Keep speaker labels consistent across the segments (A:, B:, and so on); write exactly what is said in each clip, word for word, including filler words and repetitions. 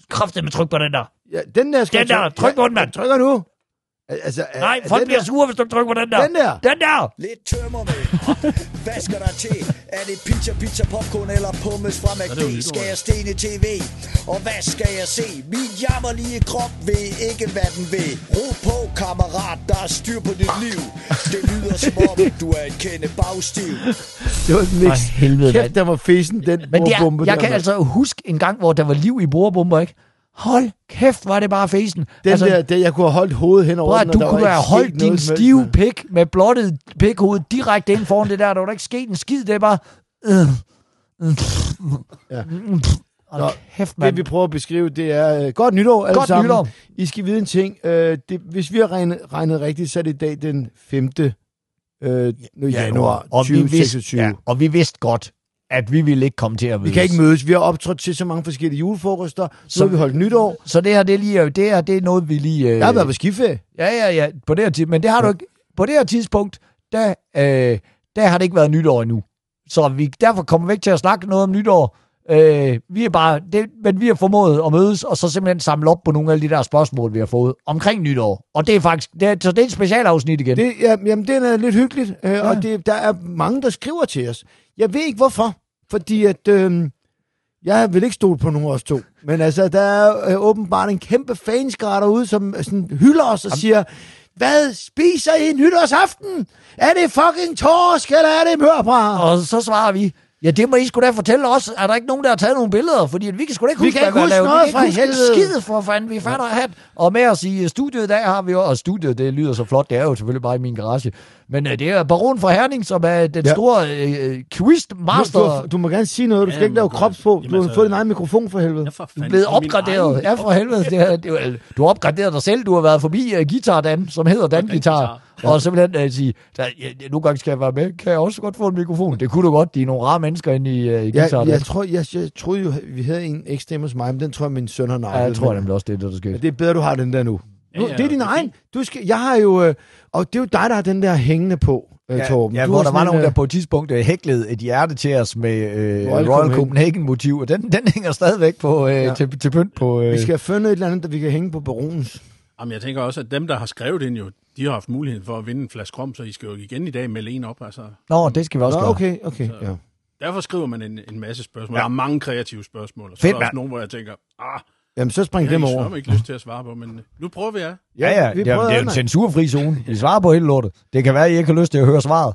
A: Kraftedeme tryk på den der.
B: Ja, den der skal
A: Den der, tryk på den, mand.
B: Trykker nu. Altså,
A: Nej, folk bliver sure, hvis du trykker på den der.
B: Den der.
A: Den der.
C: Lidt tømmer med. Hvad skal der til? Er det pizza, pizza, popcorn eller pommes fra McD? Skal jeg stene tv? Og hvad skal jeg se? Min jammerlige krop ved ikke, hvad den vil. Ro på, kammerat, der er styr på dit liv. Det lyder som om, du er en kende bagstiv.
B: Det var den mix.
A: Helvede,
B: Kæft, der var fesen, den
A: Men det
B: bordbombe.
A: er, jeg
B: der
A: kan
B: var.
A: altså huske en gang, hvor der var liv i bordbomber, ikke? Hold kæft, var det bare fesen.
B: Den
A: altså,
B: der, der, jeg kunne have holdt hovedet hen over
A: Prøv,
B: den,
A: at du
B: og der
A: kunne
B: var
A: have
B: ikke
A: holdt
B: sket
A: din
B: noget som helst,
A: stive
B: mand.
A: pik med blottet pikhoved direkte ind foran det der. Der var der ikke sket en skid. Det er bare... Øh, øh,
B: Ja.
A: Hold
B: Nå,
A: kæft,
B: Det
A: mand.
B: vi prøver at beskrive, det er uh, godt nytår alle
A: Godt
B: sammen.
A: nytår.
B: I skal vide en ting. Uh, det, hvis vi har regnet, regnet rigtigt, så er det i dag den femte Uh, januar
A: og vi
B: tyve
A: vidste,
B: seksogtyve.
A: ja, og vi vidste godt, at vi ville ikke komme til at mødes.
B: Vi kan ikke mødes. Vi har optrådt til så mange forskellige julefrokoster. Så
A: Så-
B: har vi holdt nytår.
A: Så det her, det er, lige, det her, det er noget, vi lige... Øh,
B: Jeg har været på skiferie.
A: Ja, ja, ja, på det her tidspunkt. Men det har du ikke. På det her tidspunkt, der, øh, der har det ikke været nytår endnu. Så vi, derfor kommer vi ikke til at snakke noget om nytår. Øh, vi er bare, det, men vi har formået at mødes, og så simpelthen samle op på nogle af de der spørgsmål, vi har fået omkring nytår. Og det er faktisk, det er, så det er et specialafsnit igen.
B: Det, ja, jamen, det er lidt hyggeligt, øh, ja. Og det, der er mange, der skriver til os. Jeg ved ikke, hvorfor. Fordi at... Øh, jeg vil ikke stole på nogen af os to. Men altså, der er øh, åbenbart en kæmpe fanskare derude, som øh, sådan, hylder os og siger... Hvad spiser I nytårsaften? Er det fucking torsk, eller er det mørbrad?
A: Og så svarer vi, ja, det må I sgu da fortælle os. Er der ikke nogen, der har taget nogle billeder? Fordi at vi kan sgu da ikke
B: Vi
A: huske,
B: kan ikke
A: hvad
B: huske
A: vi har
B: noget
A: lavet. Vi
B: fra
A: kan ikke huske
B: helvede.
A: skide for fanden, vi fatter hat. Og med os i studiet i dag har vi jo, og studiet, det lyder så flot, det er jo selvfølgelig bare i min garage. Men uh, det er Baron fra Herning, som er den
B: Ja.
A: store uh, quizmaster.
B: Du, du, du må gerne sige noget. Du skal
D: Ja,
B: ikke lave
D: men-
B: krops på. Du
D: Jamen,
B: har
D: altså-
B: fået din egen mikrofon for helvede.
D: Jeg for
A: Du
D: fanden-
A: er blevet
D: det er min
A: opgraderet.
D: egen-
A: Ja, for helvede. Det er, det er, du har opgraderet dig selv. Du har været forbi uh, Guitar Dan, som hedder Dan Guitar. Og simpelthen uh, sige, der, ja, nogle gange skal jeg være med. Kan jeg også godt få en mikrofon? Det kunne du godt. De er nogle rare mennesker inde i uh, Guitar
B: Jeg,
A: Dan.
B: jeg, tror, jeg, jeg troede jo, vi havde en ekstra hos mig, men den tror jeg, min søn har
A: Ja,
B: nakket.
A: jeg tror nemlig også, det er det, der sker.
B: Det er bedre, du har den der nu. nu
D: Ja, ja,
B: det er din
D: det er
B: egen.
D: fint.
B: Du skal, jeg har jo... Øh, og det er jo dig, der har den der hængende på, øh,
A: Ja,
B: Torben.
A: ja,
B: Du
A: hvor
B: har
A: der var
B: sådan
A: nogen,
B: en,
A: der
B: øh,
A: på et tidspunkt øh, hæklede et hjerte til os med øh,
B: Royal
A: Royal
B: Copenhagen.
A: Copenhagen-motiv, og den, den hænger stadigvæk på, øh,
B: Ja.
A: til, til pynt på... Øh.
B: Vi skal have fundet et eller andet, der vi kan hænge på baronens.
D: Jamen, jeg tænker også, at dem, der har skrevet ind jo, de har haft mulighed for at vinde en flaske rom, så I skal jo igen i dag melde en op. Altså.
A: Nå, det skal vi også
B: Nå,
A: gøre.
B: okay, okay.
D: Så-
B: Ja.
D: Derfor skriver man en, en masse spørgsmål.
A: Ja.
D: Der er mange kreative spørgsmål, og så
A: Fedt,
D: er der også
A: mand.
D: nogle, hvor jeg tænker, ah,
B: Jamen, så spring
D: jeg
B: dem
D: har
B: over.
D: ikke, ikke lyst til at svare på, men øh, nu prøver vi at.
A: Ja, ja,
B: vi
A: det, er,
B: prøver
A: det er jo en
B: mand.
A: censurfri zone. Vi svarer på hele lortet. Det kan være, at I ikke har lyst til at høre svaret.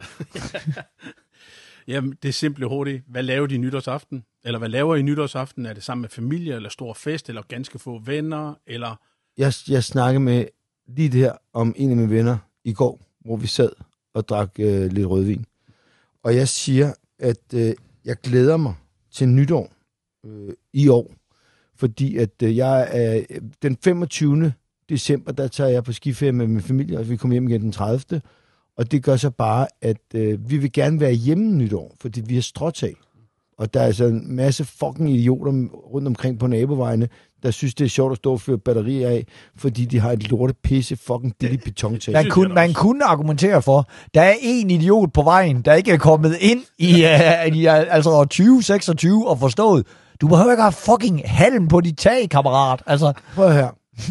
D: Jamen, det er simpelt hurtigt. Hvad laver de i nytårsaften? Eller hvad laver I nytårsaften? Er det sammen med familie, eller stor fest, eller ganske få venner, eller...
B: Jeg, jeg snakkede med lige det her om en af mine venner i går, hvor vi sad og drak øh, lidt rødvin. Og jeg siger, at øh, jeg glæder mig til nytår øh, i år, fordi at øh, jeg er den femogtyvende december, der tager jeg på skiferie med min familie, og vi kommer hjem igen den tredivte Og det gør så bare, at øh, vi vil gerne være hjemme nytår, fordi vi har stråtag. Og der er altså en masse fucking idioter rundt omkring på nabovejene, der synes, det er sjovt at stå og føre batterier af, fordi de har et lorte pisse fucking billigt betontag.
A: Man kunne, man kunne argumentere for, der er en idiot på vejen, der ikke er kommet ind i, uh, i uh, altså tyve seksogtyve og forstået. Du behøver ikke have fucking halm på dit tag, kammerat. Altså,
B: Prøv her.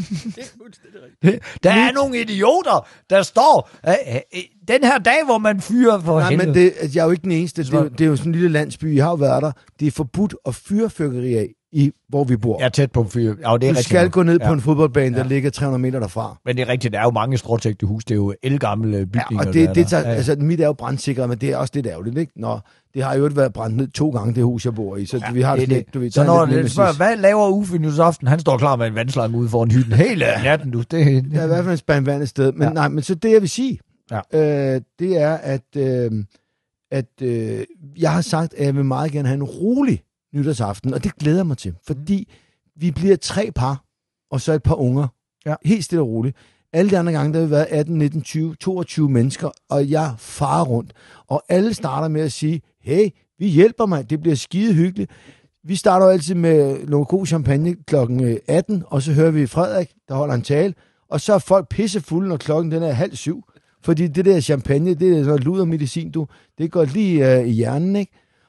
A: der er nogle idioter, der står uh, uh, den her dag, hvor man fyrer for
B: Nej,
A: helvede.
B: men det, jeg er jo ikke den eneste. Det er, jo- det er jo sådan en lille landsby. Jeg har jo været der. Det er forbudt at fyre fyrværkeri af, i, hvor vi bor.
A: Jeg er tæt på fyr. Ja, det er
B: Du
A: rigtigt
B: skal
A: nok.
B: gå ned
A: Ja.
B: på en fodboldbane, der
A: Ja.
B: ligger tre hundrede meter derfra.
A: Men det er rigtigt, der er jo mange stråtægte hus. Det er jo elgamle bygninger.
B: Ja, og det,
A: der
B: det
A: er
B: tager,
A: der. Ja, ja.
B: altså, mit er jo brandsikret, men det er også lidt ærgerligt, ikke? Nå, det har jo ikke været brændt ned to gange, det hus, jeg bor i, så ja, vi har det,
A: det
B: det
A: er
B: lidt, du ved,
A: Så
B: der er
A: når
B: lidt
A: det spørger,
B: nemesis.
A: hvad laver Uffe nytårsaften? Han står klar med en vandslange ude foran hytten hele natten, du. Det,
B: Der er i hvert fald en spand vand et sted. Men
A: Ja.
B: ja. nej, men så det, jeg vil sige,
A: Ja.
B: øh, det er, at, øh, at øh, jeg har sagt, at jeg vil meget gerne have en rolig nytårsaften, og det glæder jeg mig til, fordi vi bliver tre par, og så et par unger.
A: Ja.
B: Helt stille og roligt. Alle de andre gange, der har vi været atten, nitten, tyve, toogtyve mennesker, og jeg farer rundt. Og alle starter med at sige, hey, vi hjælper mig, det bliver skide hyggeligt. Vi starter jo altid med noget god champagne klokken atten, og så hører vi Frederik, der holder en tale, og så er folk pissefulde, når klokken den er halv syv. Fordi det der champagne, det er sådan ludermedicin, du. Det går lige øh, i hjernen, ikke?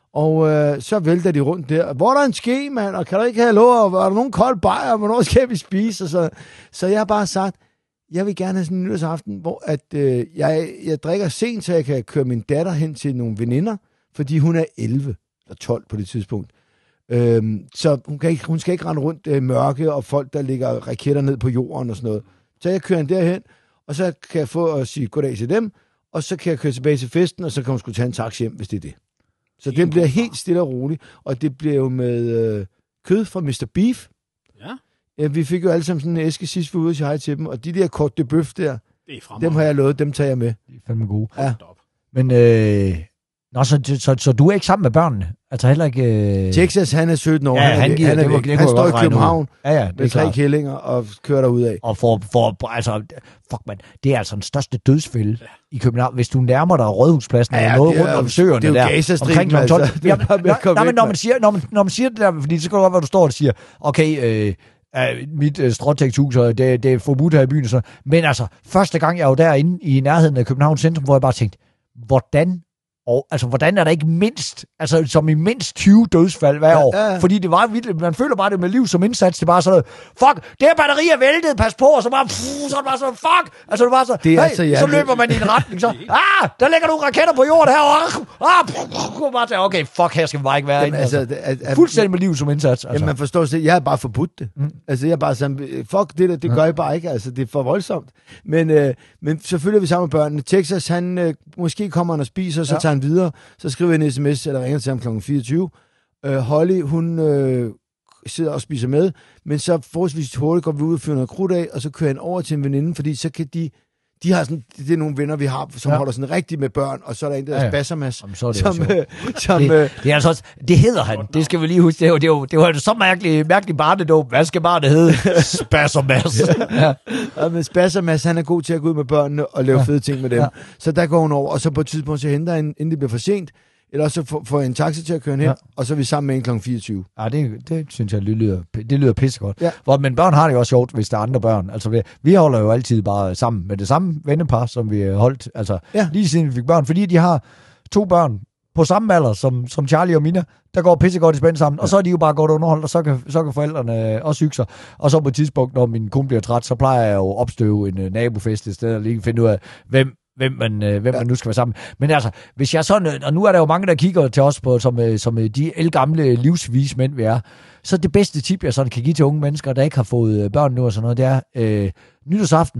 B: Og øh, så vælter de rundt der. Hvor er der en ske, mand? Og kan der ikke have lov? Og er der nogen kold bajer? Hvornår skal vi spise? Og så, så jeg har bare sagt, jeg vil gerne have sådan en nytårsaften, hvor at, øh, jeg, jeg drikker sent, så jeg kan køre min datter hen til nogle veninder, fordi hun er elleve eller tolv på det tidspunkt. Øhm, så hun, kan ikke, hun skal ikke rende rundt øh, mørke og folk, der ligger raketter ned på jorden og sådan noget. Så jeg kører hende derhen, og så kan jeg få at sige goddag til dem, og så kan jeg køre tilbage til festen, og så kan hun skulle tage en taxi hjem, hvis det er det. Så det bliver helt stille og roligt, og det bliver jo med øh, kød fra mister Beef.
D: Ja.
B: Ja, vi fik jo alle sammen sådan en æske sidst, vi var ude og sige hej til dem, og de der Côte de Bœuf der, dem har jeg lovet, dem tager jeg med.
A: De er fandme gode.
B: Ja.
A: Men, øh, nå, så, så, så, så du er ikke sammen med børnene? Altså heller ikke... Øh...
B: Texas, han er sytten år,
A: ja,
B: han,
A: han,
B: er,
A: giver,
B: han, er
A: det var, det
B: han står i København
A: ja, ja,
B: med tre kællinger og kører derudad.
A: Og for, for, altså, fuck man, det er altså den største dødsfælde ja. i København. Hvis du nærmer dig Rådhuspladsen ja, ja, eller noget rundt om søerne der.
B: Det er jo Gaza-striben, altså.
A: Ja, ja, nej, men når man, siger, når, man, når man siger det der, fordi så kan det godt være, du står og siger, okay, øh, øh, mit øh, stråtægtshus, og det, det er forbudt her i byen og sådan. Men altså, første gang jeg var derinde i nærheden af Københavns centrum, hvor jeg bare tænkte, hvordan Og altså, hvordan er der ikke mindst, altså som i mindst tyve dødsfald hver år?
B: Ja, ja.
A: Fordi det var vildt, man føler bare det med liv som indsats, det er bare sådan noget, fuck, det her batteri er væltet, pas på, og så bare, pff, så er det bare sådan, fuck, altså det var så,
B: det er
A: hey,
B: altså, ja,
A: så løber man i en retning, så, ah, der ligger nogle raketter på jorden her, og ah, pff, pff, bare til, okay, fuck, her skal vi bare ikke være inde, altså,
B: altså, at, at,
A: fuldstændig med liv som indsats. Altså.
B: Jamen, man forstår sig, jeg har bare forbudt det. Mm. Altså, jeg er bare sådan, fuck det der, det gør jeg bare ikke, altså, det er for voldsomt. Men, øh, men selvfølgelig er vi sammen med børnene. Texas, han, øh, måske kommer han og spiser, så ja. tager han videre, så skriver jeg en sms, eller ringer til ham klokken fireogtyve. Uh, Holly, hun øh, sidder og spiser med, men så forholdsvis hurtigt går vi ud og fyrer noget krudt af, og så kører han over til en veninde, fordi så kan de, de har sådan, det er nogle venner, vi har, som ja. holder sådan rigtigt med børn, og så er der en, der ja, ja. Spassermas.
A: Jamen, så er det
B: som, øh, som,
A: det,
B: øh,
A: det er altså også, det hedder han, det skal vi lige huske, det var, det var, det var så mærkeligt, mærkeligt barnedåb. Hvad skal barnet hedde? Spassermas.
B: ja. Ja, men Spassermas, han er god til at gå ud med børnene og lave ja. fede ting med dem. Ja. Så der går hun over, og så på et tidspunkt, så henter han, inden det bliver for sent, eller også så får jeg en taxa til at køre hen, ja. og så er vi sammen med en klokken fireogtyve.
A: Ja, det, det synes jeg, det lyder, det lyder pissegodt. Ja. Hvor, men børn har det jo også sjovt, hvis der er andre børn. Altså, vi, vi holder jo altid bare sammen med det samme vennepar, som vi holdt, altså ja. lige siden vi fik børn, fordi de har to børn på samme alder, som, som Charlie og Mina, der går pissegodt i spænd sammen, ja. og så er de jo bare godt underholdt, og så kan, så kan forældrene også hygge sig. Og så på et tidspunkt, når min kone bliver træt, så plejer jeg jo at opstøve en uh, nabofest i stedet, og lige finde ud af, hvem hvem man, øh, hvem ja. man nu skal være sammen. Men altså, hvis jeg sådan, og nu er der jo mange, der kigger til os på, som, øh, som øh, de elgamle livsvise mænd, vi er, så det bedste tip, jeg sådan kan give til unge mennesker, der ikke har fået øh, børn nu og sådan noget, det er øh, nytårsaften.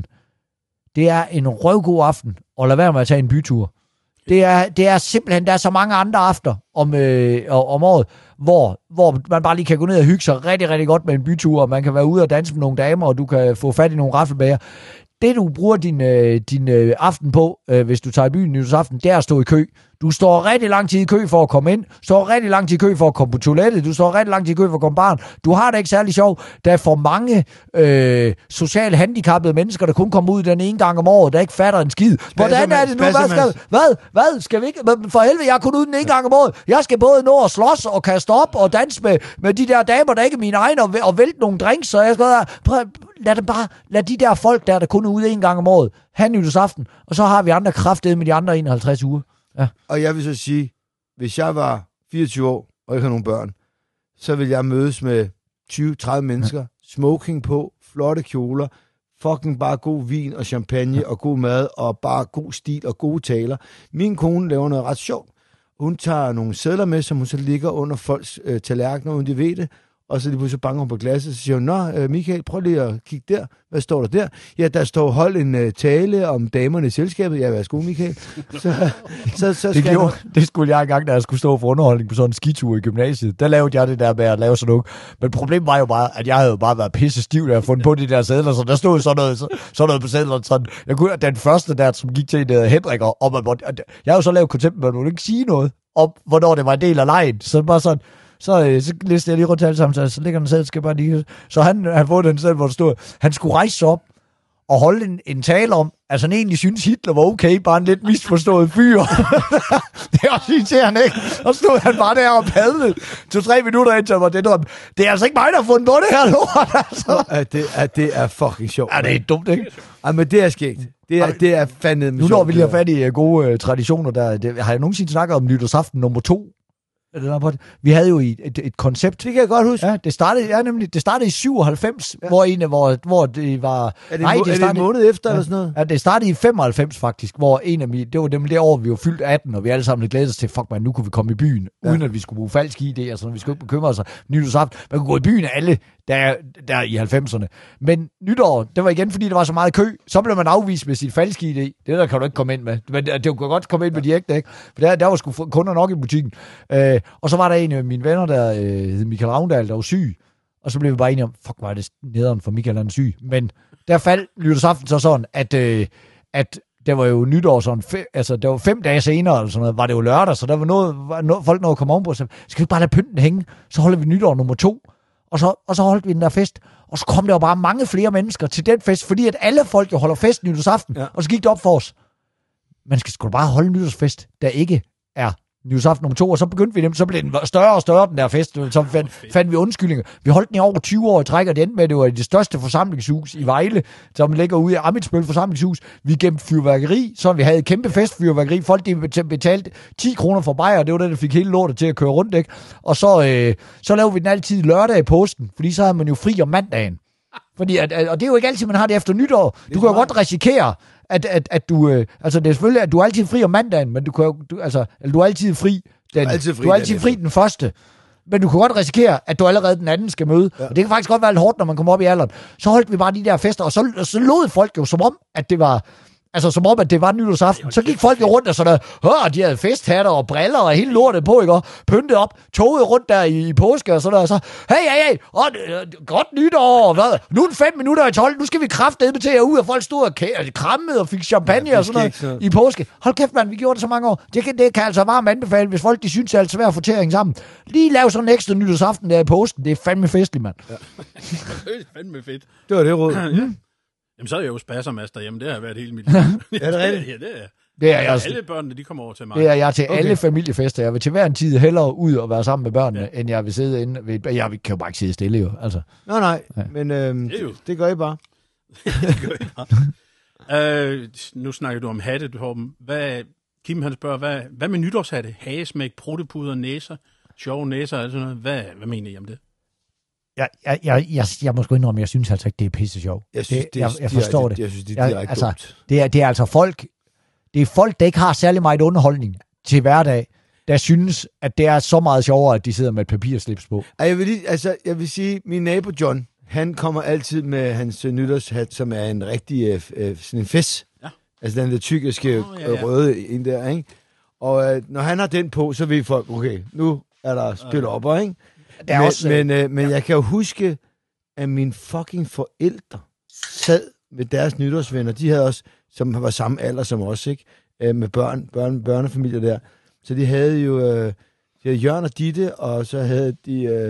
A: Det er en røvgod aften, og lad være med at tage en bytur. Det er, det er simpelthen, der er så mange andre aftener om, øh, om året, hvor, hvor man bare lige kan gå ned og hygge sig rigtig, rigtig godt med en bytur, og man kan være ude og danse med nogle damer, og du kan få fat i nogle raffelbager. Det, du bruger din, øh, din øh, aften på, øh, hvis du tager i byen nytårsaften, det er at stå i kø. Du står rigtig lang tid i kø for at komme ind, står rigtig lang tid i kø for at komme på toilettet, du står rigtig lang tid i kø for at komme barn. Du har det ikke særlig sjovt. Der er for mange øh, socialt handicappede mennesker, der kun kommer ud den ene gang om året, der ikke fatter en skid. Hvordan er det nu? Hvad skal, hvad? Hvad? Skal vi ikke? For helvede, jeg er kun ud den ene gang om året. Jeg skal både nå at slås og kaste op og danse med, med de der damer, der ikke er mine egne, og, og vælte nogle drinks, så jeg skal prøv, lad det bare, lad de der folk der, der kun er ude en gang om året, have nytårsaften, og så har vi andre kraftede med de andre enoghalvtreds uger. Ja.
B: Og jeg vil så sige, hvis jeg var fireogtyve år og ikke har nogen børn, så vil jeg mødes med tyve til tredive mennesker, ja. smoking på, flotte kjoler, fucking bare god vin og champagne ja. og god mad og bare god stil og gode taler. Min kone laver noget ret sjovt. Hun tager nogle sedler med, som hun så ligger under folks øh, tallerkener, uden de ved det, og så lige pludselig banker hun på glasset, så siger hun, nå, øh, Michael, prøv lige at kigge der. Hvad står der der? Ja, der står, hold en uh, tale om damerne i selskabet. Ja, værsgo, Michael. Så, så, så
A: det, gjorde, det skulle jeg engang, da jeg skulle stå for underholdning på sådan en skitur i gymnasiet. Der lavede jeg det der med at lave sådan noget. Men problemet var jo bare, at jeg havde jo bare været pisse stiv, da jeg fundet på de der sædler, så der stod sådan noget, så, sådan noget på sædlerne. Sådan. Jeg kunne den første der, som gik til en uh, Henrik, og, og man, jeg har jo så lavet koncept, men man ville ikke sige noget om, hvornår det var en del af lejen. Så bare sådan, Så, øh, så listede jeg lige rundt til alle sammen, så, så ligger den selv, skal bare lige... Så han, han får den selv, hvor der stod, han skulle rejse sig op og holde en, en tale om, altså han egentlig synes Hitler var okay, bare en lidt misforstået fyr. Det er også irriterende, ikke? Og stod han bare der og padlede to-tre minutter indtil jeg var det der. Det er altså ikke mig, der har fundet på det her lort, altså.
B: Nå, at det, at det er fucking sjovt.
A: Ja, det er dumt, ikke?
B: Ja, men det er skægt. Det er, det er fandme
A: nu når vi lige har fat i uh, gode uh, traditioner, der det, har jeg nogensinde snakket om nytårsaften nummer to. eller på det. Vi havde jo et, et, et koncept.
B: Det kan jeg godt huske.
A: Ja, det startede, ja, nemlig, det startede i syvoghalvfems, ja. hvor, en, hvor, hvor det var...
B: Er det, nej, det, startede, er det en måned efter, ja, eller sådan noget?
A: Ja, det startede i femoghalvfems faktisk, hvor en af mine... Det var dem det år, vi var fyldt atten, og vi alle sammen glædede os til, fuck man, nu kunne vi komme i byen, ja. uden at vi skulle bruge falsk I D, og sådan, vi skulle ikke bekymre os. Nytårsaften, man kunne gå i byen alle, der, der i halvfemserne. Men nytår, det var igen, fordi der var så meget kø, så blev man afvist med sit falske I D. Det der kan du ikke komme ind med. Men det, det kunne godt komme ind med de ægte, ikke? For der, der var sgu kunder nok i butikken. Øh, og så var der en af mine venner, der øh, hed Michael Ravndal, der var syg. Og så blev vi bare enige om, fuck, var det nederen for Michael, han er syg. Men der faldt nytårsaften så sådan, at, øh, at der var jo nytår sådan, fe, altså der var fem dage senere, eller sådan noget, var det jo lørdag, så der var noget, var noget folk nåede at komme ovenpå, så skal vi bare lade pynten hænge, så holder vi nytår nummer to. Og så, og så holdt vi den der fest, og så kom der jo bare mange flere mennesker til den fest, fordi at alle folk jo holder fest nytårsaften, ja. Og så gik det op for os. Man skal sgu bare holde nytårsfest, der ikke er nytårsaften nummer to, og så begyndte vi dem, så blev den større og større, den der fest, så fandt, fandt vi undskyldninger. Vi holdt den i over tyve år i træk, og det endte med, at det var det største forsamlingshus i Vejle, som ligger ude i Amitsbøl forsamlingshus. Vi gemte fyrværkeri, så vi havde et kæmpe festfyrværkeri. Folk de betalte ti kroner for bajer, og det var det, der fik hele lortet til at køre rundt, ikke? Og så, øh, så lavede vi den altid lørdag i påsken, fordi så havde man jo fri om mandagen. Fordi at, og det er jo ikke altid, man har det efter nytår. Du kan jo godt risikere, at, at, at du... Øh, altså, det er selvfølgelig, at du er altid fri om mandagen, men du kan jo... Du, altså, du er altid fri den, du er altid fri, du er altid fri den første. Men du kan godt risikere, at du allerede den anden skal møde. Ja. Og det kan faktisk godt være lidt hårdt, når man kommer op i alderen. Så holdt vi bare de der fester, og så, så lod folk jo som om, at det var... Altså, som om, at det var nytårsaften. Så gik folk jo rundt og sådan der, de havde festhatter og briller og hele lortet på, ikke? Og pyntet op, toget rundt der i, i påske og sådan der, og så, hey, hey, hey, åh, godt nytår, hvad? Nu er det fem minutter i tolv, nu skal vi kraftedeme til jer ud, og folk stod og krammede og fik champagne ja, og sådan noget så... i påske. Hold kæft, mand, vi gjorde det så mange år. Det kan, det kan altså varmt anbefale, hvis folk de synes, det er alt svært at få til at hænge sammen. Lige lav sådan en ekstra nytårsaften der i påsken. Det er fandme festligt, mand. Ja.
D: Det er fandme fedt.
B: Det var det råd.
D: Ja. Jamen, så er jeg jo spassermaster hjemme. Det har været hele mit liv.
B: Er det rigtigt?
D: Ja, det er.
A: Det er jeg også.
D: Alle børnene, de kommer over til mig.
A: Det er jeg til okay. alle familiefester. Jeg vil til hver en tid hellere ud og være sammen med børnene, ja. end jeg vil sidde inde ved... Jeg kan jo bare ikke sidde stille, jo. Altså.
B: Nå, nej. Ja. Men øhm, det, det gør I bare.
D: det gør I bare. øh, nu snakker du om hatte, Torben. Hvad, Kim, han spørger, hvad, hvad med nytårshatte? Hagesmæk, pruttepuder, næser, sjove næser og sådan noget. Hvad, hvad mener I om det?
A: Jeg, jeg, jeg, jeg, jeg må sgu indrømme, jeg synes altså ikke, det er pisse sjovt.
B: Jeg, synes,
A: det, jeg, jeg forstår det.
B: Jeg synes, det er direkte
A: altså,
B: dumt.
A: Det er, det er altså folk, det er folk, der ikke har særlig meget underholdning til hverdag, der synes, at det er så meget sjovere, at de sidder med et papirslips på.
B: Jeg vil, lige, altså, jeg vil sige, min nabo John, han kommer altid med hans uh, nytårshat, som er en rigtig uh, sådan en fes. Ja. Altså den der tyrkiske oh, ja, ja. røde ind der, ikke? Og uh, når han har den på, så ved folk, okay, nu er der spillet op, ikke? Men, også, men, øh, men ja. jeg kan jo huske, at mine fucking forældre sad med deres nytårsvenner. De havde også, som var samme alder som os, ikke? Øh, med børn, børn, børnefamilier der. Så de havde jo øh, de havde Jørgen og Ditte, og så havde de øh,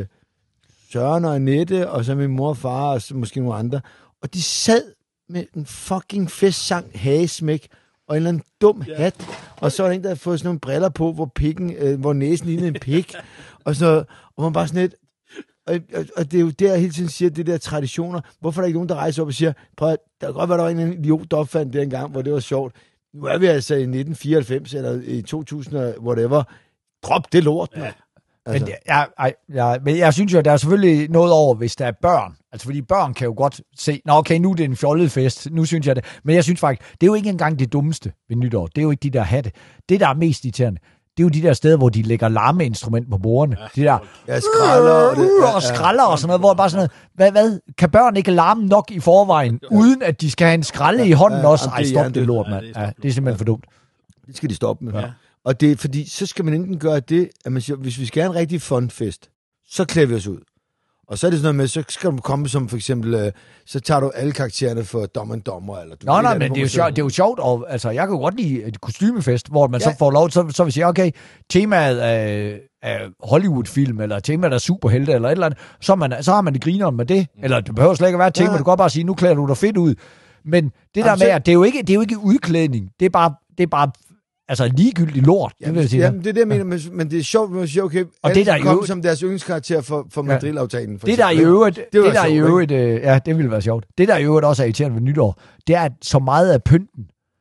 B: Søren og Annette, og så min mor og far, og så måske nogle andre. Og de sad med en fucking festsang, hagesmæk, og en eller anden dum yeah. hat. Og så var der en, der havde fået sådan nogle briller på, hvor, pikken, øh, hvor næsen lignede en pik. og så og man bare sådan lidt... Og, og, og det er jo der, jeg hele tiden siger, det der traditioner. Hvorfor er der ikke nogen, der rejser op og siger, prøv at, der kan godt være, der var en idiot, der opfandt det engang, hvor det var sjovt. Nu er vi altså i nitten fireoghalvfems, eller i to tusind, whatever. Drop det lort, ja.
A: Altså. Men, jeg, jeg, jeg, men jeg synes jo, at der er selvfølgelig noget over, hvis der er børn. Altså, fordi børn kan jo godt se, nå okay, nu er det en fjollet fest, nu synes jeg det. Men jeg synes faktisk, det er jo ikke engang det dummeste ved nytår. Det er jo ikke de der hatte. Det, der er mest irriterende, det er jo de der steder, hvor de lægger larmeinstrument på bordene. Ja, de der
B: ja, skralder og, det,
A: ja, og skralder og sådan noget, hvor det bare sådan noget, hvad, hvad, kan børn ikke larme nok i forvejen, ja. uden at de skal have en skralde ja, i hånden ja, også? Ej, stop det, det lort, mand. Ja, det er simpelthen for dumt.
B: Det skal de stoppe med. Ja. Og det er fordi, så skal man enten gøre det, at man siger, hvis vi skal have en rigtig fun fest, så klæder vi os ud. Og så er det sådan noget med, så skal du komme som for eksempel, øh, så tager du alle karaktererne for dommer og dommer. Eller du
A: Nå, nej, men det er, jo sjovt, det er jo sjovt, og altså, jeg kan jo godt lide et kostymefest, hvor man ja. så får lov, så, så vil sige, okay, temaet af, af Hollywood-film, eller temaet af superhelte, eller et eller andet, så, man, så har man det grineren med det, eller det behøver slet ikke at være et tema, ja. du kan godt bare sige, nu klæder du dig fedt ud. Men det der altså, med, at det er jo ikke, det er jo ikke udklædning, det er bare, det er bare altså ligegyldigt lort.
B: Jamen, det, vil sige, jamen, det er det, jeg mener, men, men det er sjovt, at man siger, okay, og det der kommer som deres yndlingskarakter for, for Madrid-aftalen. For
A: det der i øvrigt, det, det, det der i øvrigt, øh, ja, det ville være sjovt. Det der i øvrigt også er irriterende ved nytår, det er, at så meget af pynten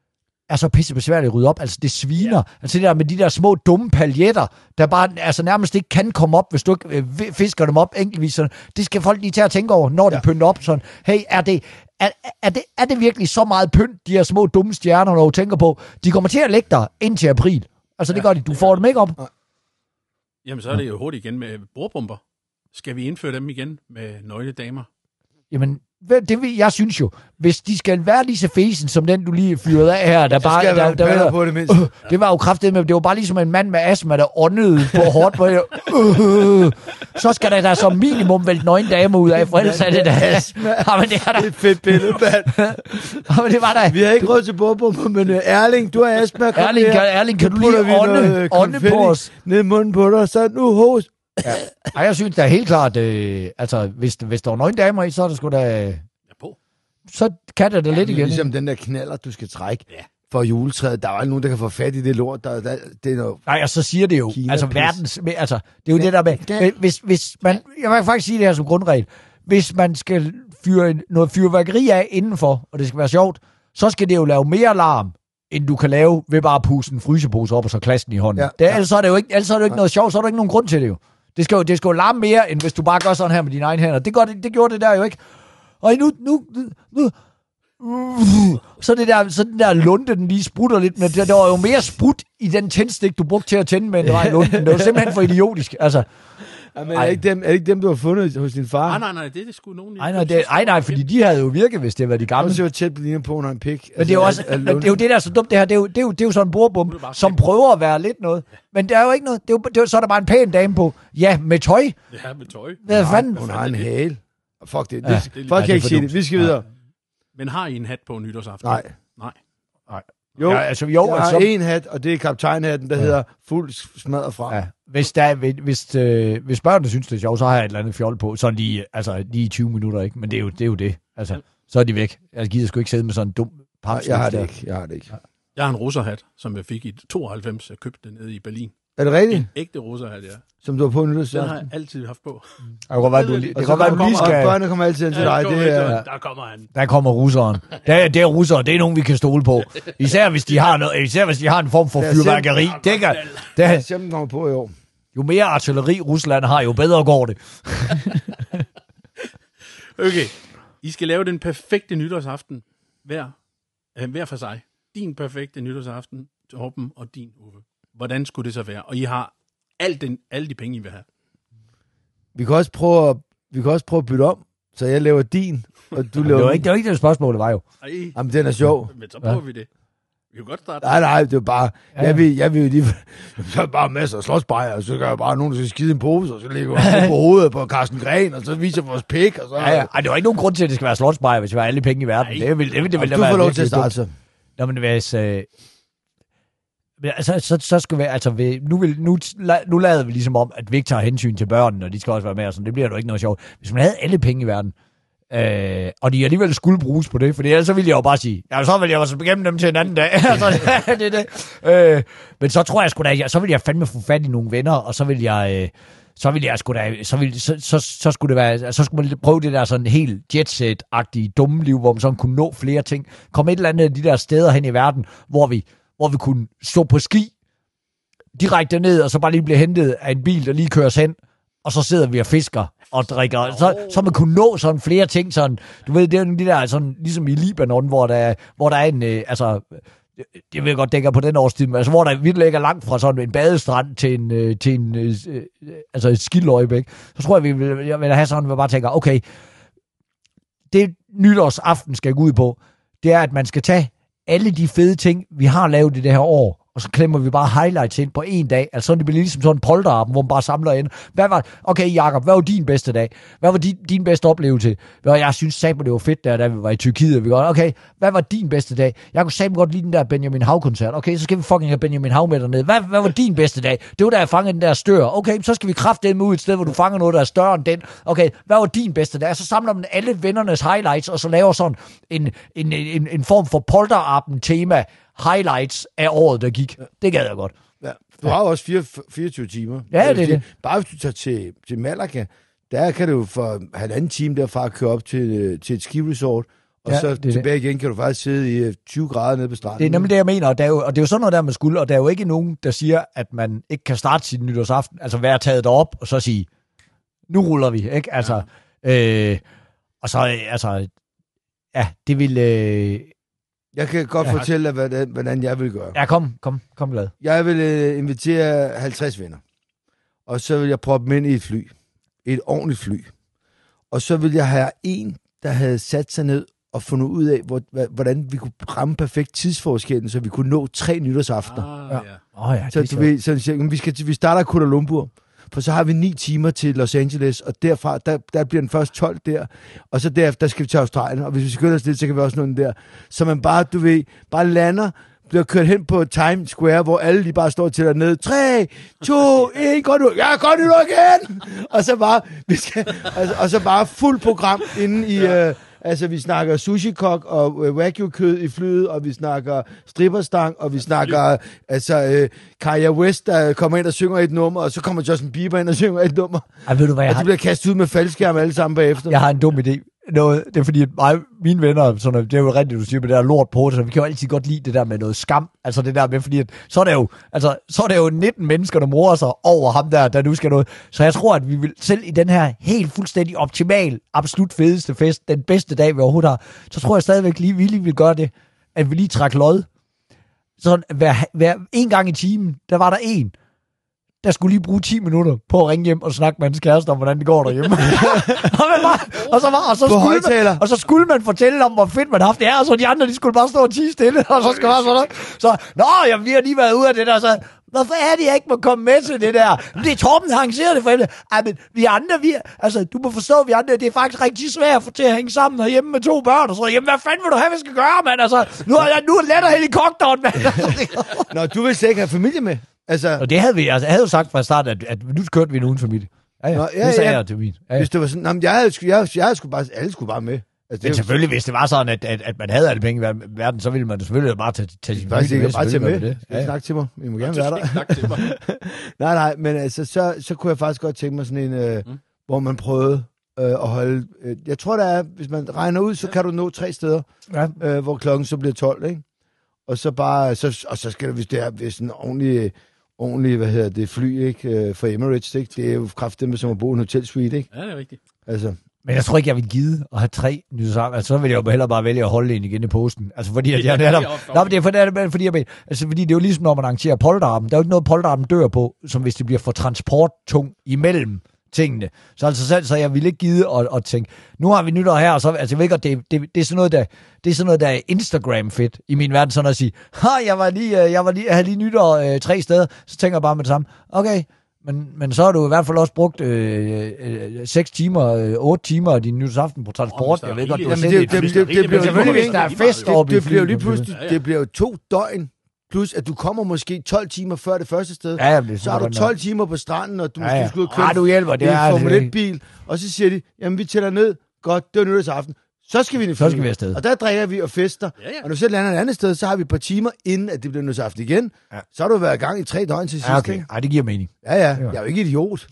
A: er så pisse besværligt at rydde op. Altså, det sviner. Ja. Altså, det der med de der små dumme paljetter, der bare altså, nærmest ikke kan komme op, hvis du ikke øh, fisker dem op enkeltvis. Sådan. Det skal folk lige til at tænke over, når de ja. pynter op. Sådan. Hey, er det, er, er, det, er det virkelig så meget pynt, de her små dumme stjerner, når du tænker på, de kommer til at lægge dig indtil april. Altså, det ja. gør de. Du får dem ikke op. Ja.
D: Jamen, så er det jo hurtigt igen med bordbomber. Skal vi indføre dem igen med nøgne damer?
A: Jamen, det vil, jeg synes jo, hvis de skal være lige så fesen, som den, du lige fyrede af her, der bare...
B: Der, der, der, på det, mindst.
A: øh, det var jo kraftigt med, det var bare ligesom en mand med astma, der åndede på hårdt. På, øh, så skal der da som minimum vælte nøgne damer ud af, for ellers er det da... Ja, men det er da...
B: Det er et fedt billede, mand.
A: Ja, men det var der...
B: Vi har ikke råd til bordbomber, men uh, Erling, du har astma.
A: Erling, kan, Erling, kan du lige ånde, ånde på os?
B: Ned i munden på dig, så nu hos...
A: Ja. Ej, jeg synes da helt klart, øh, altså, hvis, hvis der var nøgne damer i, så er der sgu da...
D: på.
A: Så kan det da
B: ja,
A: lidt igen.
B: Ligesom den der knaller, du skal trække ja. for juletræet. Der er jo ikke nogen, der kan få fat i det lort. Der, der, det er noget...
A: Nej, og så siger det jo, Kina altså verdens... Altså, det er jo ja. det der med... Hvis, hvis man, jeg vil faktisk sige det her som grundregel. Hvis man skal fyre noget fyrværkeri af indenfor, og det skal være sjovt, så skal det jo lave mere larm, end du kan lave ved bare at puste en frysepose op og så klasten i hånden. Ja. Det, ellers er det jo ikke, ellers er det jo ikke noget sjovt, så er der ikke nogen grund til det jo. Det skal jo, det skal jo larme mere, end hvis du bare gør sådan her med dine egne hænder. Det, gør det, det gjorde det der jo ikke. Og nu, nu, nu uh, så, det der, så den der lunde, den lige sprutter lidt, men der, der var jo mere sprut i den tændstik, du brugte til at tænde med, end der var i lunden. Det var simpelthen for idiotisk, altså.
B: Ja, men er det, ikke dem, er det ikke dem, du har fundet hos din far?
D: Nej, nej, nej, det er det sgu nogen...
A: Nej, nej, det, ej, nej, fordi de havde jo virket, hvis det var de gamle.
B: Det var tæt på linjen på under en pik.
A: Men det er jo også, er, det er jo det, der er så dumt, det her. Det er jo, det er jo, det er jo sådan en bordbom, som prøver at være lidt noget. Men det er jo ikke noget. Det er jo, det er jo, så er der bare en pæn dame på. Ja, med tøj.
D: Ja, med tøj.
A: Hvad fanden?
B: Hun har en hale. Fuck det. Ja. det Folk kan ikke sige det. Vi skal videre.
D: Men har I en hat på nytårsaften?
B: Nej.
D: Nej.
A: Nej.
B: Jo,
A: ja, altså, jo,
B: jeg har
A: altså,
B: en hat, og det er kaptajnhatten, der ja. hedder fuld smadret fra. Ja.
A: Hvis, der, hvis, øh, hvis børnene synes, det er sjovt, så har jeg et eller andet fjol på. Sådan lige, altså, lige tyve minutter, ikke? Men det er jo det. Er jo det. Altså, ja. Så er de væk. Jeg gider sgu ikke sidde med sådan en dum papskud.
B: Jeg har det ikke. Jeg har det ikke.
D: Jeg har en russerhat, som jeg fik i tooghalvfems. Jeg købte den nede i Berlin.
B: Er det rigtigt?
D: En ægte russerhat, ja.
B: Som du har på nytårsaften?
D: Den har jeg altid haft på.
A: Mm. Det kan godt være, du, det kan godt være, du lige skal...
B: Børnene kommer altid til dig. Det er,
D: der kommer han.
A: Der kommer russeren. Det, det er russere, det er nogen, vi kan stole på. Især hvis de har, noget, især hvis de har en form for fyrværkeri. Det kan, det er,
B: simpelthen kommer på i år.
A: Jo mere artilleri Rusland har, jo bedre går det.
D: Okay. I skal lave den perfekte nytårsaften hver, øh, hver for sig. Din perfekte nytårsaften, Torben og din, Uffe. Hvordan skulle det så være? Og I har al den, alle de penge, I vil have.
B: Vi kan også prøve at, vi kan også prøve at bytte om, så jeg laver din, og du laver...
A: Det var ikke det, var ikke det spørgsmål, det var jo.
D: Ej.
B: Jamen, den er sjov.
D: Men så prøver ja. vi det. Vi kan godt starte.
B: Nej, nej, det er bare... Ja, ja. Jeg vil, jeg vil jo lige... Så er bare masser af slåsbejer, og så gør jeg bare nogen, der skal skide en pose, og så lægger jeg på hovedet på Carsten Gren, og så viser vores pik, og så...
A: Ja, ja. Ej, det var ikke nogen grund til, at det skal være slåsbejer, hvis vi har alle penge i verden. Nej. Det vil det vil, det vil,
B: det vil du får lov til at starte, så.
A: Nå, men hvis... Øh... Altså, så, så skal vi, altså, vi, nu, vil, nu, nu lader vi ligesom om, at vi ikke tager hensyn til børnene, og de skal også være med, og sådan, det bliver jo ikke noget sjovt. Hvis man havde alle penge i verden, øh, og de alligevel skulle bruges på det, for ellers så ville jeg jo bare sige, ja, så ville jeg også begemme dem til en anden dag. altså, det, det. Øh, men så tror jeg sgu da, så ville jeg fandme få fat i nogle venner, og så ville jeg... Øh, så ville jeg sgu da, så, ville, så, så, så skulle det være, så skulle man prøve det der sådan helt jetset-agtige dumme liv, hvor man sådan kunne nå flere ting. Komme et eller andet af de der steder hen i verden, hvor vi hvor vi kunne stå på ski direkte ned, og så bare lige blive hentet af en bil, der lige kører os hen, og så sidder vi og fisker og drikker. Så, så man kunne nå sådan flere ting, sådan, du ved, det er jo de der, sådan, ligesom i Libanon, hvor der, hvor der er en, øh, altså, jeg ved godt, dækker på den årstid, men altså, hvor der virkelig ligger langt fra sådan en badestrand til en, øh, til en øh, altså et skildøjebæk, så tror jeg, vi vil, jeg vil have sådan, at vi bare tænker, okay, det nytårsaften skal gå ud på, det er, at man skal tage alle de fede ting, vi har lavet i det her år, og så klemmer vi bare highlights ind på en dag. Altså det bliver ligesom sådan en polterappen, hvor man bare samler ind. Hvad var, okay, Jakob, hvad var din bedste dag? Hvad var din, din bedste oplevelse? Hvad, jeg synes satme, det var fedt der, da vi var i Tyrkiet. Vi godt, okay, hvad var din bedste dag? Jeg kunne satme godt lide den der Benjamin Hav-koncert. Okay, så skal vi fucking have Benjamin Hav med dernede. Hvad, hvad var din bedste dag? Det var da jeg fangede den der stør. Okay, så skal vi kraftedeme ud et sted, hvor du fanger noget, der er større end den. Okay, hvad var din bedste dag? Så samler man alle vennernes highlights, og så laver sådan en, en, en, en form for polterappen tema highlights af året, der gik. Det gad jeg godt.
B: Ja. Du har jo også fireogtyve timer.
A: Ja, det er det.
B: Bare hvis du tager til, til Malaga, der kan du for halvanden time derfra køre op til, til et skiresort, Og
A: Ja,
B: så
A: det er
B: tilbage igen kan du faktisk sidde i tyve grader nede på stranden.
A: Det er nemlig det, jeg mener, og, der er jo, og det er jo sådan noget der med skuld, og der er jo ikke nogen, der siger, at man ikke kan starte sin nytårsaften, altså være taget derop, og så sige, nu ruller vi, ikke? Altså, ja. øh, og så, øh, altså, ja, det vil... Øh,
B: Jeg kan godt
A: ja.
B: fortælle dig, hvordan, hvordan jeg vil gøre.
A: ja, kom, kom, kom glad.
B: Jeg vil øh, invitere halvtreds venner. Og så vil jeg proppe dem ind i et fly. Et ordentligt fly. Og så vil jeg have en, der havde sat sig ned og fundet ud af, hvordan vi kunne ramme perfekt tidsforskellen, så vi kunne nå tre nytårsaftener.
D: Ah, ja.
A: Åh oh, ja,
B: Så du ved, så siger, vi, skal, vi starter i Kuala Lumpur, for så har vi ni timer til Los Angeles, og derfra, der, der bliver den først tolv der, og så derefter, der skal vi til Australien, og hvis vi skynder os lidt, så kan vi også nå den der. Så man bare, du ved, bare lander, bliver kørt hen på Times Square, hvor alle de bare står til dernede. tre, to, et, godt nu. Ja, godt nu igen! Og så bare, vi skal, og, og så bare fuld program inde i... Ja. Øh, altså, vi snakker sushi-kok og øh, wagyu-kød i flyet, og vi snakker stripperstang, og vi snakker altså øh, Kanye West, der kommer ind og synger et nummer, og så kommer Justin Bieber ind og synger et nummer.
A: Ej, ved du, hvad jeg
B: og de
A: har...
B: bliver kastet ud med faldskærm alle sammen bagefter.
A: Jeg har en dum idé. Noget, det er fordi, at mig, mine venner, sådan, det er jo rigtigt, du siger, med det der lort på, så vi kan jo altid godt lide det der med noget skam. Altså det der med, fordi at, så er det jo, altså, så er det jo nitten mennesker, der morer sig over ham der, der nu skal noget. Så jeg tror, at vi vil selv i den her helt fuldstændig optimal, absolut fedeste fest, den bedste dag, vi overhovedet har, så tror jeg stadigvæk lige, vi lige vil gøre det, at vi lige trækker lod. Så hver, hver, en gang i timen, der var der en, der skulle lige bruge ti minutter på at ringe hjem og snakke med hans kæreste om, hvordan det går derhjemme. og, var, og, så var, og, så skulle man, og så skulle man fortælle om, hvor fedt man har haft det her, og så de andre, de skulle bare stå og tige stille, og så skal bare sådan noget. Så, nå, jamen, vi har lige været ude af det der, så hvorfor er det, jeg ikke må komme med til det der? Det er Torben, der arrangerer det for hende. Ej, men vi andre, vi, altså, du må forstå, vi andre, det er faktisk rigtig svært at få til at hænge sammen herhjemme med to børn, og så, jamen, hvad fanden vil du have, vi skal gøre, mand? Altså, nu er jeg nu letter helikopteren, mand.
B: Nå, du vil slet ikke have familie med? Altså,
A: og det havde vi, altså jeg havde jo sagt fra start, at, at nu kørte vi en uden familie. Ja, ja.
B: Nå, ja,
A: det sagde
B: ja.
A: jeg til min. Ja, ja.
B: Hvis det var sådan, jamen, jeg havde, jeg, jeg havde sgu bare, alle skulle bare med. Altså,
A: men selvfølgelig, hvis det var sådan, at, at, at man havde alle penge i verden, så ville man selvfølgelig bare tage, tage sin
B: familie med. Bare tage med.
A: Det.
B: Ja, ja. Snak til mig. I må gerne
D: ja,
B: være der. nej, nej, men altså, så, så kunne jeg faktisk godt tænke mig sådan en, øh, mm. hvor man prøvede øh, at holde... Øh, jeg tror, der er, hvis man regner ud, så kan du nå tre steder, ja. øh, hvor klokken så bliver tolv, ikke? Og så bare, så, og så skal det, hvis det er hvis en ordentlig... ordentligt, hvad hedder det, fly, ikke, for Emirates, ikke? Det er jo kraftedeme som at bo i en hotelsuite, ikke?
D: Ja, det er rigtigt.
B: Altså.
A: Men jeg tror ikke, jeg vil give at have tre nytårsaften. Altså, så vil jeg jo hellere bare vælge at holde en igen i posten. Altså, fordi at jeg netop... Nå, men det er for, det er, fordi, jeg, altså, fordi det er jo ligesom, når man arrangerer polterappen. Der er jo ikke noget, polterappen dør på, som hvis det bliver for transporttung imellem tingene. Så altså selv, så jeg ville ikke give at, at tænke, nu har vi nytår her, og så, altså jeg ved ikke, det, det, det, er sådan noget, der, det er sådan noget, der er Instagram-fedt i min verden, sådan at sige, ha, jeg var lige, jeg var lige, jeg havde lige nytår øh, tre steder, så tænker jeg bare med det samme, okay, men, men så har du i hvert fald også brugt øh, øh, seks timer, øh, otte timer af din nytårsaften på transport. Oh, jeg ved godt, du har set det.
B: Det bliver selvfølgelig,
A: der er fest over
B: det bliver jo lige pludselig, det bliver jo to døgn. Plus, at du kommer måske tolv timer før det første sted.
A: Ja, det
B: så har du tolv timer på stranden, og du
A: ja, ja.
B: måske skulle køre
A: ah, du hjælper, det
B: en
A: er
B: Formel et-bil. Og så siger de, jamen vi tæller ned. Godt, det var nytårsaften. Så skal vi ind i
A: Så skal vi afsted.
B: Og der drikker vi og fester. Ja, ja. Og når vi så lander et andet sted, så har vi et par timer, inden at det bliver nytårsaften igen. Ja. Så har du været i gang i tre døgn til sidst.
A: Ja, okay. Ej, det giver mening.
B: Ja, ja. Jeg er jo ikke idiot.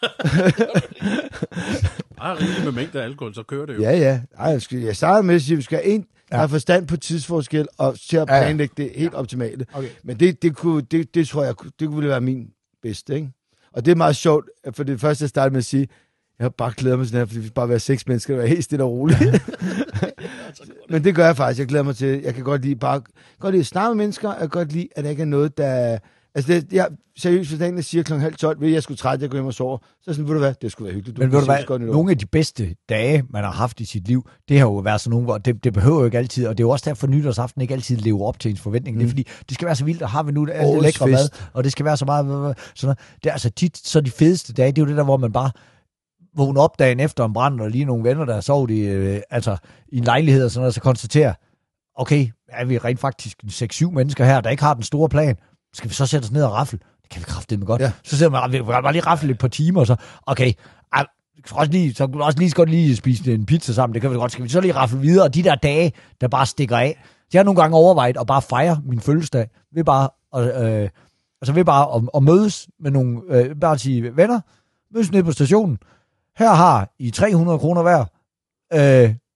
D: Bare rigeligt med mængder af alkohol, så kører det jo.
B: Ja, ja. Ej, jeg, skal, jeg starter med at sige, at vi skal have en, der har forstand på tidsforskel, og til at planlægge det helt optimale. Okay. Men det, det, kunne, det, det tror jeg, det kunne være min bedste, ikke? Og det er meget sjovt, for det første, jeg startede med at sige, jeg har bare glædet mig sådan her, fordi vi skal bare være seks mennesker, der er helt stille og roligt. Men det gør jeg faktisk. Jeg glæder mig til, jeg kan godt lide bare, godt lide at snakke med mennesker, jeg kan godt lide, at der ikke er noget, der... Altså, det, jeg seriøst, hvis der siger klokken halv tolv, vil jeg skulle træt, jeg går hjem og sover, så sådan, ved du hvad, det skulle være hyggeligt. Du
A: Men ved du hvad, nogle af de bedste dage, man har haft i sit liv, det har jo været sådan nogle, hvor det, det behøver jo ikke altid, og det er jo også derfor, nytårsaften ikke altid lever op til ens forventninger. Mm. Det er fordi, det skal være så vildt, og har vi nu alt lækre mad, og det skal være så meget, sådan noget. Det er altså tit, så de fedeste dage, det er jo det der, hvor man bare vågner op dagen efter en brand, og lige nogle venner, der sover i, øh, altså, i en lejlighed, og sådan noget, så konstaterer, okay, er vi rent faktisk seks syv mennesker her, der ikke har den store plan, skal vi så sætte os ned og raffle? Det kan vi kraftedeme godt. Ja. Så sidder man, vi kan bare lige raffle et par timer, og så, okay, ej, også lige, så kan vi også lige godt lige spise en pizza sammen, det kan vi godt, skal vi så lige raffle videre, og de der dage, der bare stikker af, de har nogle gange overvejet at bare fejre min fødselsdag, ved bare, øh, altså ved bare at, at mødes med nogle, øh, bare at sige, venner, mødes ned på stationen, her har I tre hundrede kroner hver, øh,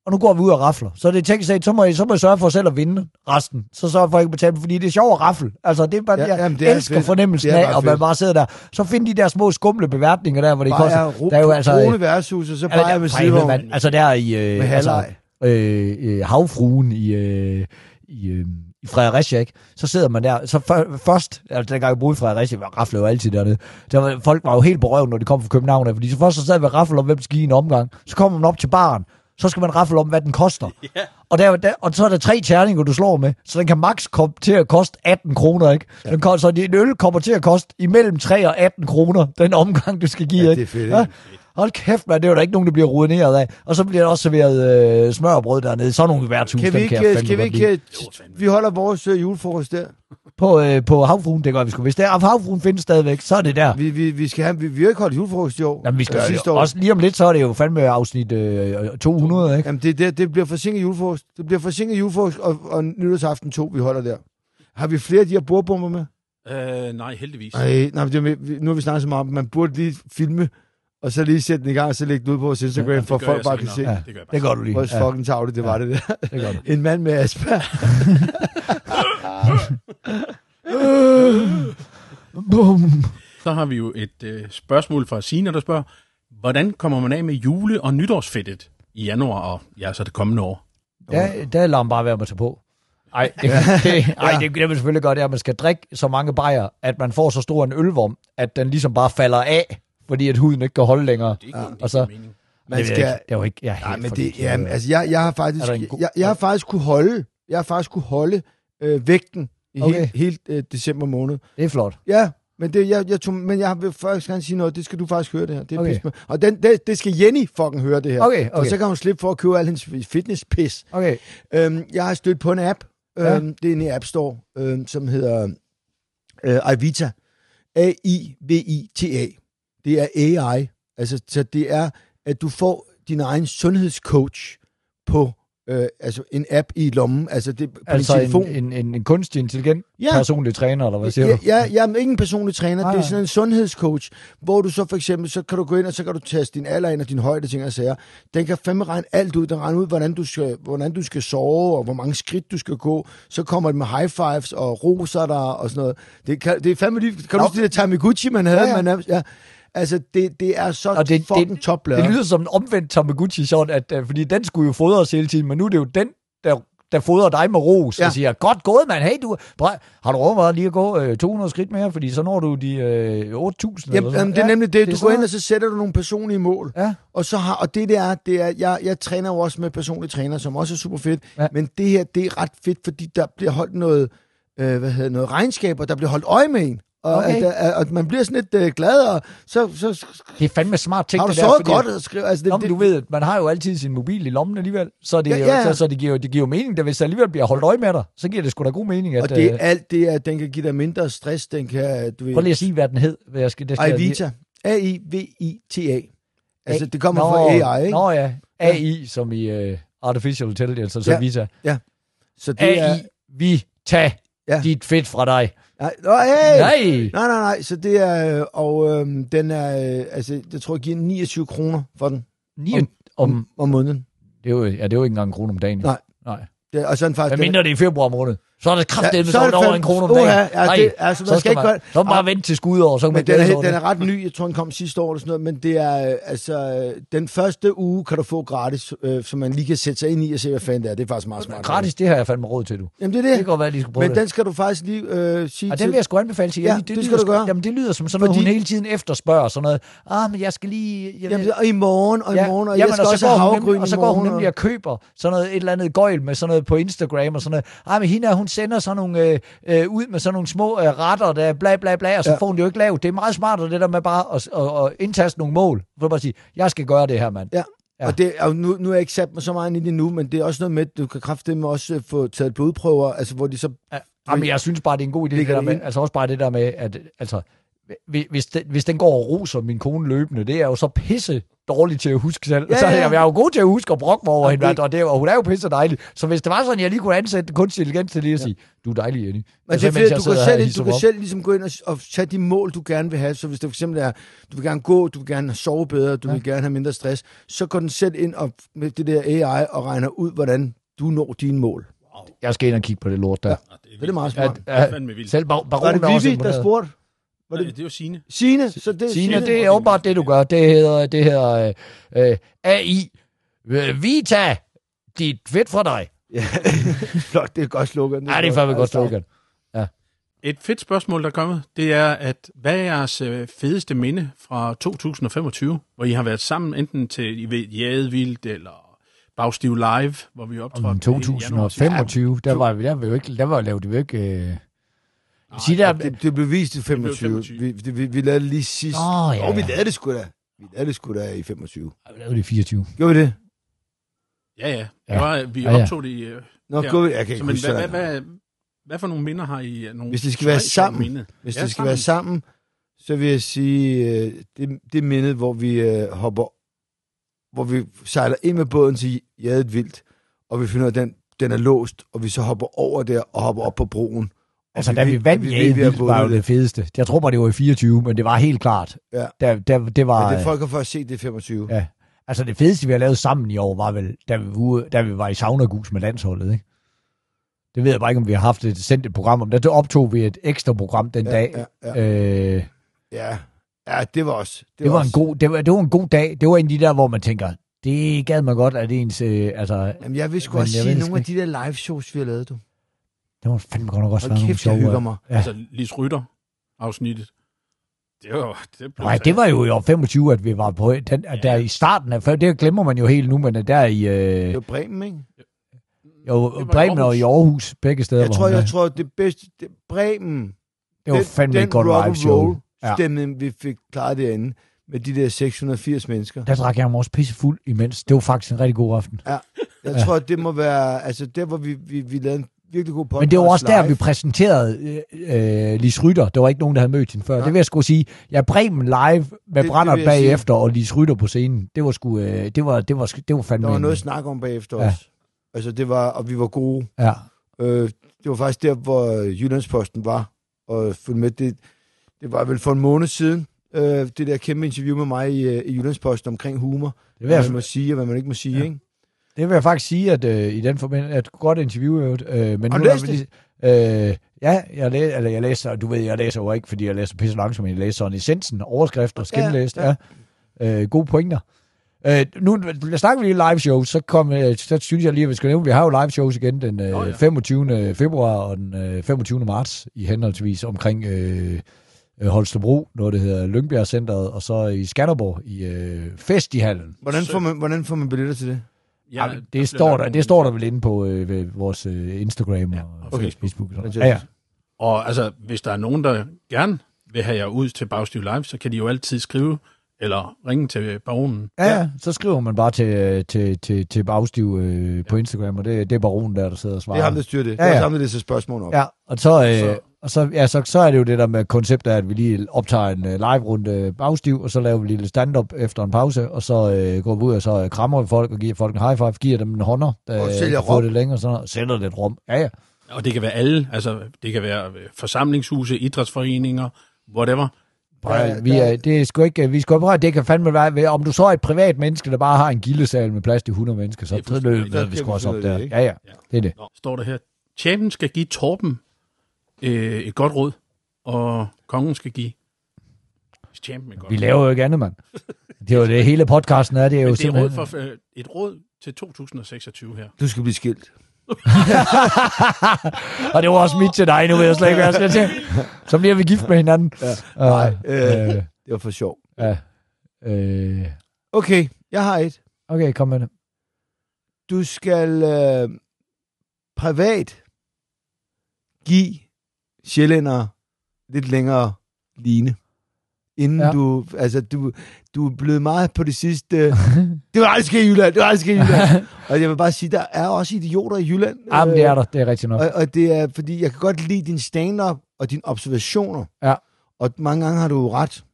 A: og nu går vi ud og rafler. Så det er tænkt sig, så må I, så må I sørge for selv at vinde resten. Så sørger for at ikke betale, fordi det er sjovt at rafle. Altså, det er bare, ja, jeg jamen, det er elsker fedt. Fornemmelsen af, og man bare sidder der. Så find de der små skumle beværtninger der, hvor det
B: bare
A: koster.
B: Ro-
A: der er jo altså...
B: Brune værtshus, og så bare jeg med sidevogn.
A: Altså, der i... Øh, altså, øh, øh, havfruen i... Øh, i øh, i Fredericia, ikke? Så sidder man der, så for, først, altså dengang jeg boede i Fredericia, jeg raflede jo altid dernede, der var, folk var jo helt på røven, når de kom fra København, fordi så først så sad vi og raflede om, hvem skal give en omgang, så kommer man op til baren, så skal man rafle om, hvad den koster. Yeah. Og, der, der, og så er der tre terninger, du slår med, så den kan max komme til at koste atten kroner, ikke? Ja. Den kan, så en øl kommer til at koste imellem tre og atten kroner, den omgang, du skal give,
B: ja,
A: ikke?
B: Det er fedt,
A: ja? Hold kæft, man, det er jo der ikke nogen, der bliver ruineret af. Og så bliver der også serveret øh, smørbrød dernede. Sådan nogle værtshus,
B: kan vi ikke,
A: kan jeg
B: skal vi ikke, vi holder vores øh, julefrokost der.
A: På, øh, på Havfruen, det gør vi sgu. Hvis der Havfruen findes stadigvæk, så er det der.
B: Vi, vi, vi skal have, vi, vi har ikke holdt julefrokost i år.
A: Jamen, vi skal ja, sidste år. Også lige om lidt, så er det jo fandme afsnit øh, to hundrede, ikke?
B: Jamen, det, det, det bliver forsinket julefrokost. Det bliver forsinket julefrokost, og, og nytårsaften to, vi holder der. Har vi flere af de her bordbomber med?
D: Øh, nej, heldigvis.
B: Nej, nej det med, nu har vi snakket så meget om, man burde lige filme, og så lige sætte den i gang, og så lægge den ud på vores Instagram, ja, for folk bare kan se.
A: Ja, det, gør det gør du lige.
B: Hvor ja. fucking tavligt, det ja. var det der.
A: Det gør du.
B: En mand med Asperger.
A: Boom.
D: Så har vi jo et øh, spørgsmål fra Signe, der spørger, hvordan kommer man af med jule- og nytårsfedtet i januar og ja, så det kommende år?
A: Der, der lader man bare være med at tage på. Ej, det, det, ej, det, det vil selvfølgelig godt, at man skal drikke så mange bajer, at man får så stor en ølvorm, at den ligesom bare falder af, fordi at huden ikke kan holde længere.
D: Det er ikke,
A: og så,
D: mening.
B: Man skal,
A: det er jo ikke, jeg er
B: nej,
A: helt
B: men
A: for
B: det, jamen, altså, jeg, jeg har faktisk, god, jeg, jeg har faktisk kunne holde, jeg har faktisk kunne holde øh, vægten i okay. helt, helt øh, december måned.
A: Det er flot.
B: Ja, men det, jeg, jeg tog, men jeg vil faktisk gerne sige noget, det skal du faktisk høre det her. Det er
A: okay.
B: pis, og den, det, det skal Jenny fucking høre det her.
A: Okay, okay.
B: Og så kan hun slippe for at købe al hendes fitnesspis.
A: Okay.
B: Øhm, jeg har stødt på en app,
A: ja.
B: øhm, det er en i App Store, øhm, som hedder øh, iVita. A I V I T A. Det er A I. Altså, så det er, at du får din egen sundhedscoach på øh, altså en app i lommen, altså det på
A: altså
B: din telefon.
A: En, en, en kunstig intelligent
B: ja.
A: personlig træner, eller hvad siger
B: ja,
A: du?
B: Ja, jeg er ikke en personlig træner,
A: ah,
B: det er sådan en sundhedscoach, hvor du så for eksempel, så kan du gå ind, og så kan du taste din alder ind, og din højde, ting og sager. Den kan fandme regne alt ud, den regner ud, hvordan du skal, hvordan du skal sove, og hvor mange skridt du skal gå. Så kommer det med high fives, og roser dig, og sådan noget. Det, kan, det er fandme lige, kan du huske det der Tamagotchi, man havde? Ja, ja. Man, ja. Altså, det, det er så og det, fucking topblad.
A: Det lyder som en omvendt Tamagotchi, sådan at, uh, fordi den skulle jo fodres hele tiden, men nu er det jo den, der, der fodrer dig med ros, ja. og siger, godt gået, mand, hey, du, bræ, har du overvejet lige at gå uh, to hundrede skridt mere, fordi så når du de uh, otte tusind?
B: Jamen, jamen, det er nemlig det, det du går ind, og så sætter du nogle personlige mål,
A: ja.
B: og, så har, og det der, det er, jeg, jeg træner jo også med personlige træner, som også er super fedt,
A: ja. men
B: det her, det er ret fedt, fordi der bliver holdt noget, øh, hvad hedder noget regnskab, og der bliver holdt øje med en. Og okay. at, at, at man bliver sådan lidt uh, glad, og så, så...
A: Det er fandme smart ting,
B: har du
A: det der.
B: Har du så godt at skrive? Altså, det,
A: Nå, det, du ved, man har jo altid sin mobil i lommen alligevel, så det, ja, ja. Så, så det, giver, det giver jo mening, at hvis der alligevel bliver holdt øje med dig, så giver det sgu da god mening. At,
B: og det er alt det, at den kan give dig mindre stress, den kan... Du ved,
A: prøv lige at sige, hvad den hed. Jeg skal, det skal
B: iVita. A I V I T A. Altså, det kommer fra A I, ikke?
A: Nå ja, A I, som i uh, Artificial Intelligence, altså
B: ja.
A: Vita.
B: Ja. Så det
A: A I,
B: er...
A: vi tager ja. dit fedt fra dig.
B: Nej, Nå, hey.
A: nej,
B: nej, nej, nej, så det er, og øhm, den er, øh, altså, jeg tror, jeg giver niogtyve kroner for den.
A: ni
B: om, om, om måneden.
A: Det er jo, ja, det er jo ikke engang en krone om dagen.
B: Nej.
A: Nej.
B: Det, og sådan faktisk...
A: Hvad mindre det er i februar måned? Så er det kraftedeme, ja, så er det over en krone om
B: dagen.
A: dagen.
B: Ja, ja, det, altså, man
A: så
B: skal ikke
A: man,
B: gøre...
A: Så bare vente til skudår, så kan man
B: den er,
A: den
B: den er ret ny, jeg tror, den kom sidste år eller sådan noget, men det er, altså, den første uge kan du få gratis, øh, så man lige kan sætte sig ind i og se, hvad fanden det er. Det er faktisk meget smart.
A: Gratis, det har jeg fandme råd til, du.
B: Jamen, det er det.
A: Det kan godt være, at de skal prøve
B: men
A: det.
B: den skal du faktisk lige øh, sige
A: og
B: til...
A: den vil jeg sgu anbefale til.
B: Ja,
A: det,
B: det,
A: det
B: skal du gøre.
A: Jamen, det lyder som sådan noget,
B: Fordi...
A: hun hele tiden efterspørger sådan noget. Ah, men jeg skal lige... Jeg
B: jamen, og i morgen, og i
A: ja,
B: morgen, og
A: jamen,
B: jeg skal
A: og
B: også have havregryn.
A: Og så går hun nemlig og køber sådan noget, et eller andet gøjl med sådan noget på Instagram og sådan noget. Ah, men hende, hun sender sådan nogle øh, øh, ud med sådan nogle små øh, retter, der bla bla bla, og så ja. får hun det jo ikke lavet. Det er meget smartere, det der med bare at, at, at indtaste nogle mål. For bare at sige, jeg skal gøre det her, mand.
B: Ja. Ja. Og, det, og nu, nu er jeg ikke sat mig så meget ind i det nu, men det er også noget med, at du kan kraftedeme også få taget blodprøver, altså hvor de så...
A: Ja. Jamen, jeg synes bare, det er en god idé, det der med, altså også bare det der med, at altså, hvis, den, hvis den går og roser min kone løbende, det er jo så pisse dårligt til at huske selv.
B: Ja,
A: Så
B: ja.
A: jeg, jeg er jo god til at huske og brokke mig over
B: Ja,
A: hende,
B: det-
A: og, det, og hun er jo pisse dejlig. Så hvis det var sådan, jeg lige kunne ansætte kunstig intelligens til lige at sige, du er dejlig, Jenny.
B: Men
A: Og
B: det er
A: så, mens
B: fedt,
A: jeg
B: du
A: sidder
B: kan,
A: her og
B: selv,
A: hisser
B: du
A: mig
B: kan
A: op.
B: selv ligesom gå ind og, og tage de mål, du gerne vil have. Så hvis det for eksempel er, du vil gerne gå, du vil gerne sove bedre, du ja. vil gerne have mindre stress, så går den selv ind og, med det der A I og regner ud, hvordan du når dine mål.
A: Jeg skal ind og kigge på det lort der.
D: Ja,
B: Det er meget smart.
A: Ja,
D: Det er fandme vildt.
A: selv bar-
B: Var
A: baronen
B: det
A: er også
B: Vivi, der
A: imponeret.
B: spurgte? Var
D: Nej,
B: det
D: det er jo Signe.
B: Signe? Så det,
A: Signe, det er åbenbart det, du gør. Det hedder, det hedder øh, øh, A I. Øh, Vita, dit fedt fra dig.
B: Ja, flot, det er et godt slogan.
A: Ja, det er fandme godt slogan.
D: Et fedt spørgsmål, der er kommet, det er, at hvad er jeres øh, fedeste minde fra to tusind og femogtyve, hvor I har været sammen, enten til, I ved, Jadevildt eller Bagstiv Live, hvor vi optrådte
A: Om to tusind og femogtyve, der var vi der var vi jo ikke, der var lavede vi jo ikke. Øh...
D: Nej,
A: Sige der,
B: Det, det blev vist i femogtyve.
D: femogtyve.
B: Vi, det, vi, vi lavede det lige sidst.
A: Åh, ja,
B: Og vi
A: ja.
B: lavede det sgu da. Vi lavede det sgu da i femogtyve.
A: vi lavede det i fireogtyve.
B: Gjorde vi det?
D: Ja, ja.
A: Ja.
D: Det var, vi
A: Ja, ja.
D: optog det i... Øh,
B: Nå,
D: Ja.
B: gjorde vi? Jeg kan ikke
D: så, men,
B: huske
D: hvad,
B: det.
D: hvad, hvad, hvad for nogle minder har I? Nogle
B: Hvis det skal være
D: tre
B: sammen,
D: minde?
B: Hvis
D: Ja,
B: det skal
D: sammen.
B: være sammen, så vil jeg sige, øh, det, det mindet, hvor vi øh, hopper, hvor vi sejler ind med båden til Jadet Vildt, og vi finder, at den, den er låst, og vi så hopper over der og hopper op på broen. Og
A: Altså, da vi
B: ved-
A: vandt
B: ved,
A: Jaget
B: vi har
A: Vildt, var jo
B: vundet
A: det fedeste. Jeg tror bare, det var i fireogtyve, men det var helt klart.
B: Ja.
A: Der, der, det var...
B: Men det folk har først set, det er femogtyve.
A: Ja. Altså, det fedeste, vi har lavet sammen i år, var vel, da vi, ude- da vi var i Saunagus med landsholdet, ikke? Det ved jeg bare ikke, om vi har haft et sendt et program om. Der optog vi et ekstra program den
B: Ja,
A: dag.
B: ja, ja.
A: Øh,
B: Ja, ja, det var også.
A: det, var
B: også.
A: en god, det, var, det var en god dag. Det var en af de der, hvor man tænker, det gad man godt, at det ens... Øh, altså,
B: Jamen, jeg vil sgu
A: Men
B: også
A: jeg
B: sige,
A: ved
B: nogle af
A: sgu
B: de der live shows, vi har lavet, du.
A: det var fandme godt nok også
B: Hold
A: være nogle
B: kæft, jeg
A: sjove...
B: hygger mig.
A: Ja.
D: Altså, Lis Rytter afsnittet. Det var... Det blev
A: Nej, det var jo i år femogtyve, at vi var på... Den, at der i starten af... Det glemmer man jo helt nu, men der i... Øh,
B: Det var Bremen, ikke?
A: jo,
D: det var i
A: Bremen og
D: Aarhus.
A: i Aarhus, begge steder.
B: Jeg
A: hvor
B: tror,
A: hun
B: jeg
A: er.
B: tror, det bedste... Det, Bremen,
A: Det var
B: den,
A: fandme
B: den
A: et godt
B: rock
A: live
B: and
A: show.
B: roll
A: Ja.
B: stemning, vi fik klaret derinde, med de der seks hundrede og firs mennesker.
A: Der drak jeg mig også pisse fuld imens. Det var faktisk en rigtig god aften.
B: Ja, jeg tror, det må være... Altså, der hvor vi, vi, vi lavede en virkelig god podcast
A: Men det var også der,
B: live.
A: vi præsenterede øh, øh, Lis Rytter. Der var ikke nogen, der havde mødt hende før. Ja. Det vil jeg sgu sige. Ja, Bremen live med
B: det
A: Brandert
B: vil jeg sige.
A: bagefter og Lis Rytter på scenen. Det var sgu... Øh, det var, det var, det var fandme...
B: Der var
A: en-
B: noget at snakke om bagefter
A: Ja.
B: også. Altså, det var... Og vi var gode.
A: Ja.
B: Øh, det var faktisk der, hvor Jyllandsposten var. Og følge med, det, det var vel for en måned siden, øh, det der kæmpe interview med mig i, øh, i Jyllandsposten omkring humor.
A: Det vil
B: Hvad
A: jeg,
B: man må sige, og hvad man ikke må sige,
A: Ja.
B: ikke?
A: det vil jeg faktisk sige, at øh, i den forbindelse... Et godt interview, øh, men
B: Har
A: nu
B: du
A: er
B: læst
A: vi lige- Øh, ja, jeg, læ- eller jeg læser, du ved, jeg læser jo ikke, fordi jeg læser pisse langsomt, men jeg læser sådan essensen, overskrifter,
B: Ja,
A: skinlæst,
B: ja.
A: ja. Øh, gode pointer. Øh, nu jeg snakker vi lige live shows, så, kom, øh, så synes jeg lige, at vi skal nævne, vi har jo live shows igen den øh,
D: Nå, ja.
A: femogtyvende februar og den øh, femogtyvende marts i henholdsvis omkring øh, øh, Holstebro, noget der hedder Lyngbjerg Centeret, og så i Skanderborg i øh, Festihallen.
B: Hvordan får, man, hvordan får man billetter til det?
A: Ja,
D: der
A: det,
D: bliver
A: står
D: lagt
A: der,
D: nogle-
A: det står der vel inde på øh, ved vores øh, Instagram
D: Ja,
A: og,
D: og
A: og
D: Facebook.
A: Facebook. Og sådan noget.
B: Okay.
A: Ja, ja.
D: Og altså, hvis der er nogen, der gerne vil have jer ud til Bagstiv Live, så kan de jo altid skrive eller ringe til baronen.
A: Ja, ja, så skriver man bare til, til, til, til Bagstiv øh, på Instagram, og det, det er baronen der, der sidder og svarer.
B: Det er ham, der styrer det. Det
A: Ja,
B: er
A: ja.
B: også ham, der læser spørgsmål op.
A: Ja, og så, øh,
D: Så-
A: og så, ja, så, så er det jo det der med konceptet, at vi lige optager en øh, live-runde Bagstiv, og så laver vi lidt stand-up efter en pause, og så øh, går vi ud og så øh, krammer vi folk og giver folk en high five, giver dem en hånder, der
B: Og sælger
A: kan få
B: rom.
A: det længere, så sælger lidt rum. Ja, ja.
D: Og det kan være alle, altså det kan være øh, forsamlingshuse, idrætsforeninger, whatever.
A: Prøv,
B: Ja,
A: ja, vi,
B: der-
A: er, det er sgu ikke, vi skal prøve, det kan fandme være, om du så er et privat menneske, der bare har en gildesal med plads til hundrede mennesker, så
D: Det er fuldstændig
A: løber
B: rigtigt.
A: vi
B: Så
A: sgu
B: kan
A: også
B: vi
A: op
B: finde ud
A: der.
B: af det, ikke?
A: Ja, ja,
D: Ja.
A: det er det.
D: Nå, står der her. Champion skal give Torben øh, et godt råd, og kongen skal give champion et godt
A: Vi
D: råd.
A: laver jo ikke andet, mand. Det er jo det, hele podcasten er, det er jo
D: Men det er råd
A: simpelthen...
D: for, øh, et råd til to tusind og seksogtyve her.
B: Du skal blive skilt.
A: Og det var også mit til dig, nu ved jeg slet ikke, hvad jeg skal til. Så bliver vi gift med hinanden.
B: Ja.
A: Uh,
B: Nej, øh,
A: øh,
B: det var for sjov.
A: ja. Øh,
B: Okay, jeg har et.
A: okay, kom med det.
B: Du skal øh, privat give sjællændere lidt længere line. Inden
A: Ja.
B: ja. du, altså du, du er blevet meget på det sidste. Det var aldrig ske i Jylland, det var aldrig ske i Jylland. Og jeg vil bare sige, der er også idioter i Jylland.
A: Jamen, det er der. Det er rigtigt nok.
B: Og, og det er, fordi jeg kan godt lide din stand-up og dine observationer.
A: Ja.
B: Og mange gange har du ret.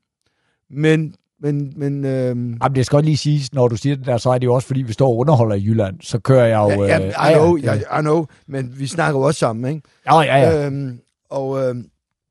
B: Men, men, men... Øhm...
A: Jamen, det skal godt lige siges, når du siger det der, så er det jo også, fordi vi står og underholder i Jylland. Så kører jeg jo...
B: Ja,
A: øh,
B: ja, I know, ja, I know, men vi snakker jo også sammen, ikke?
A: Ja, ja, ja.
B: Øhm, og, øhm,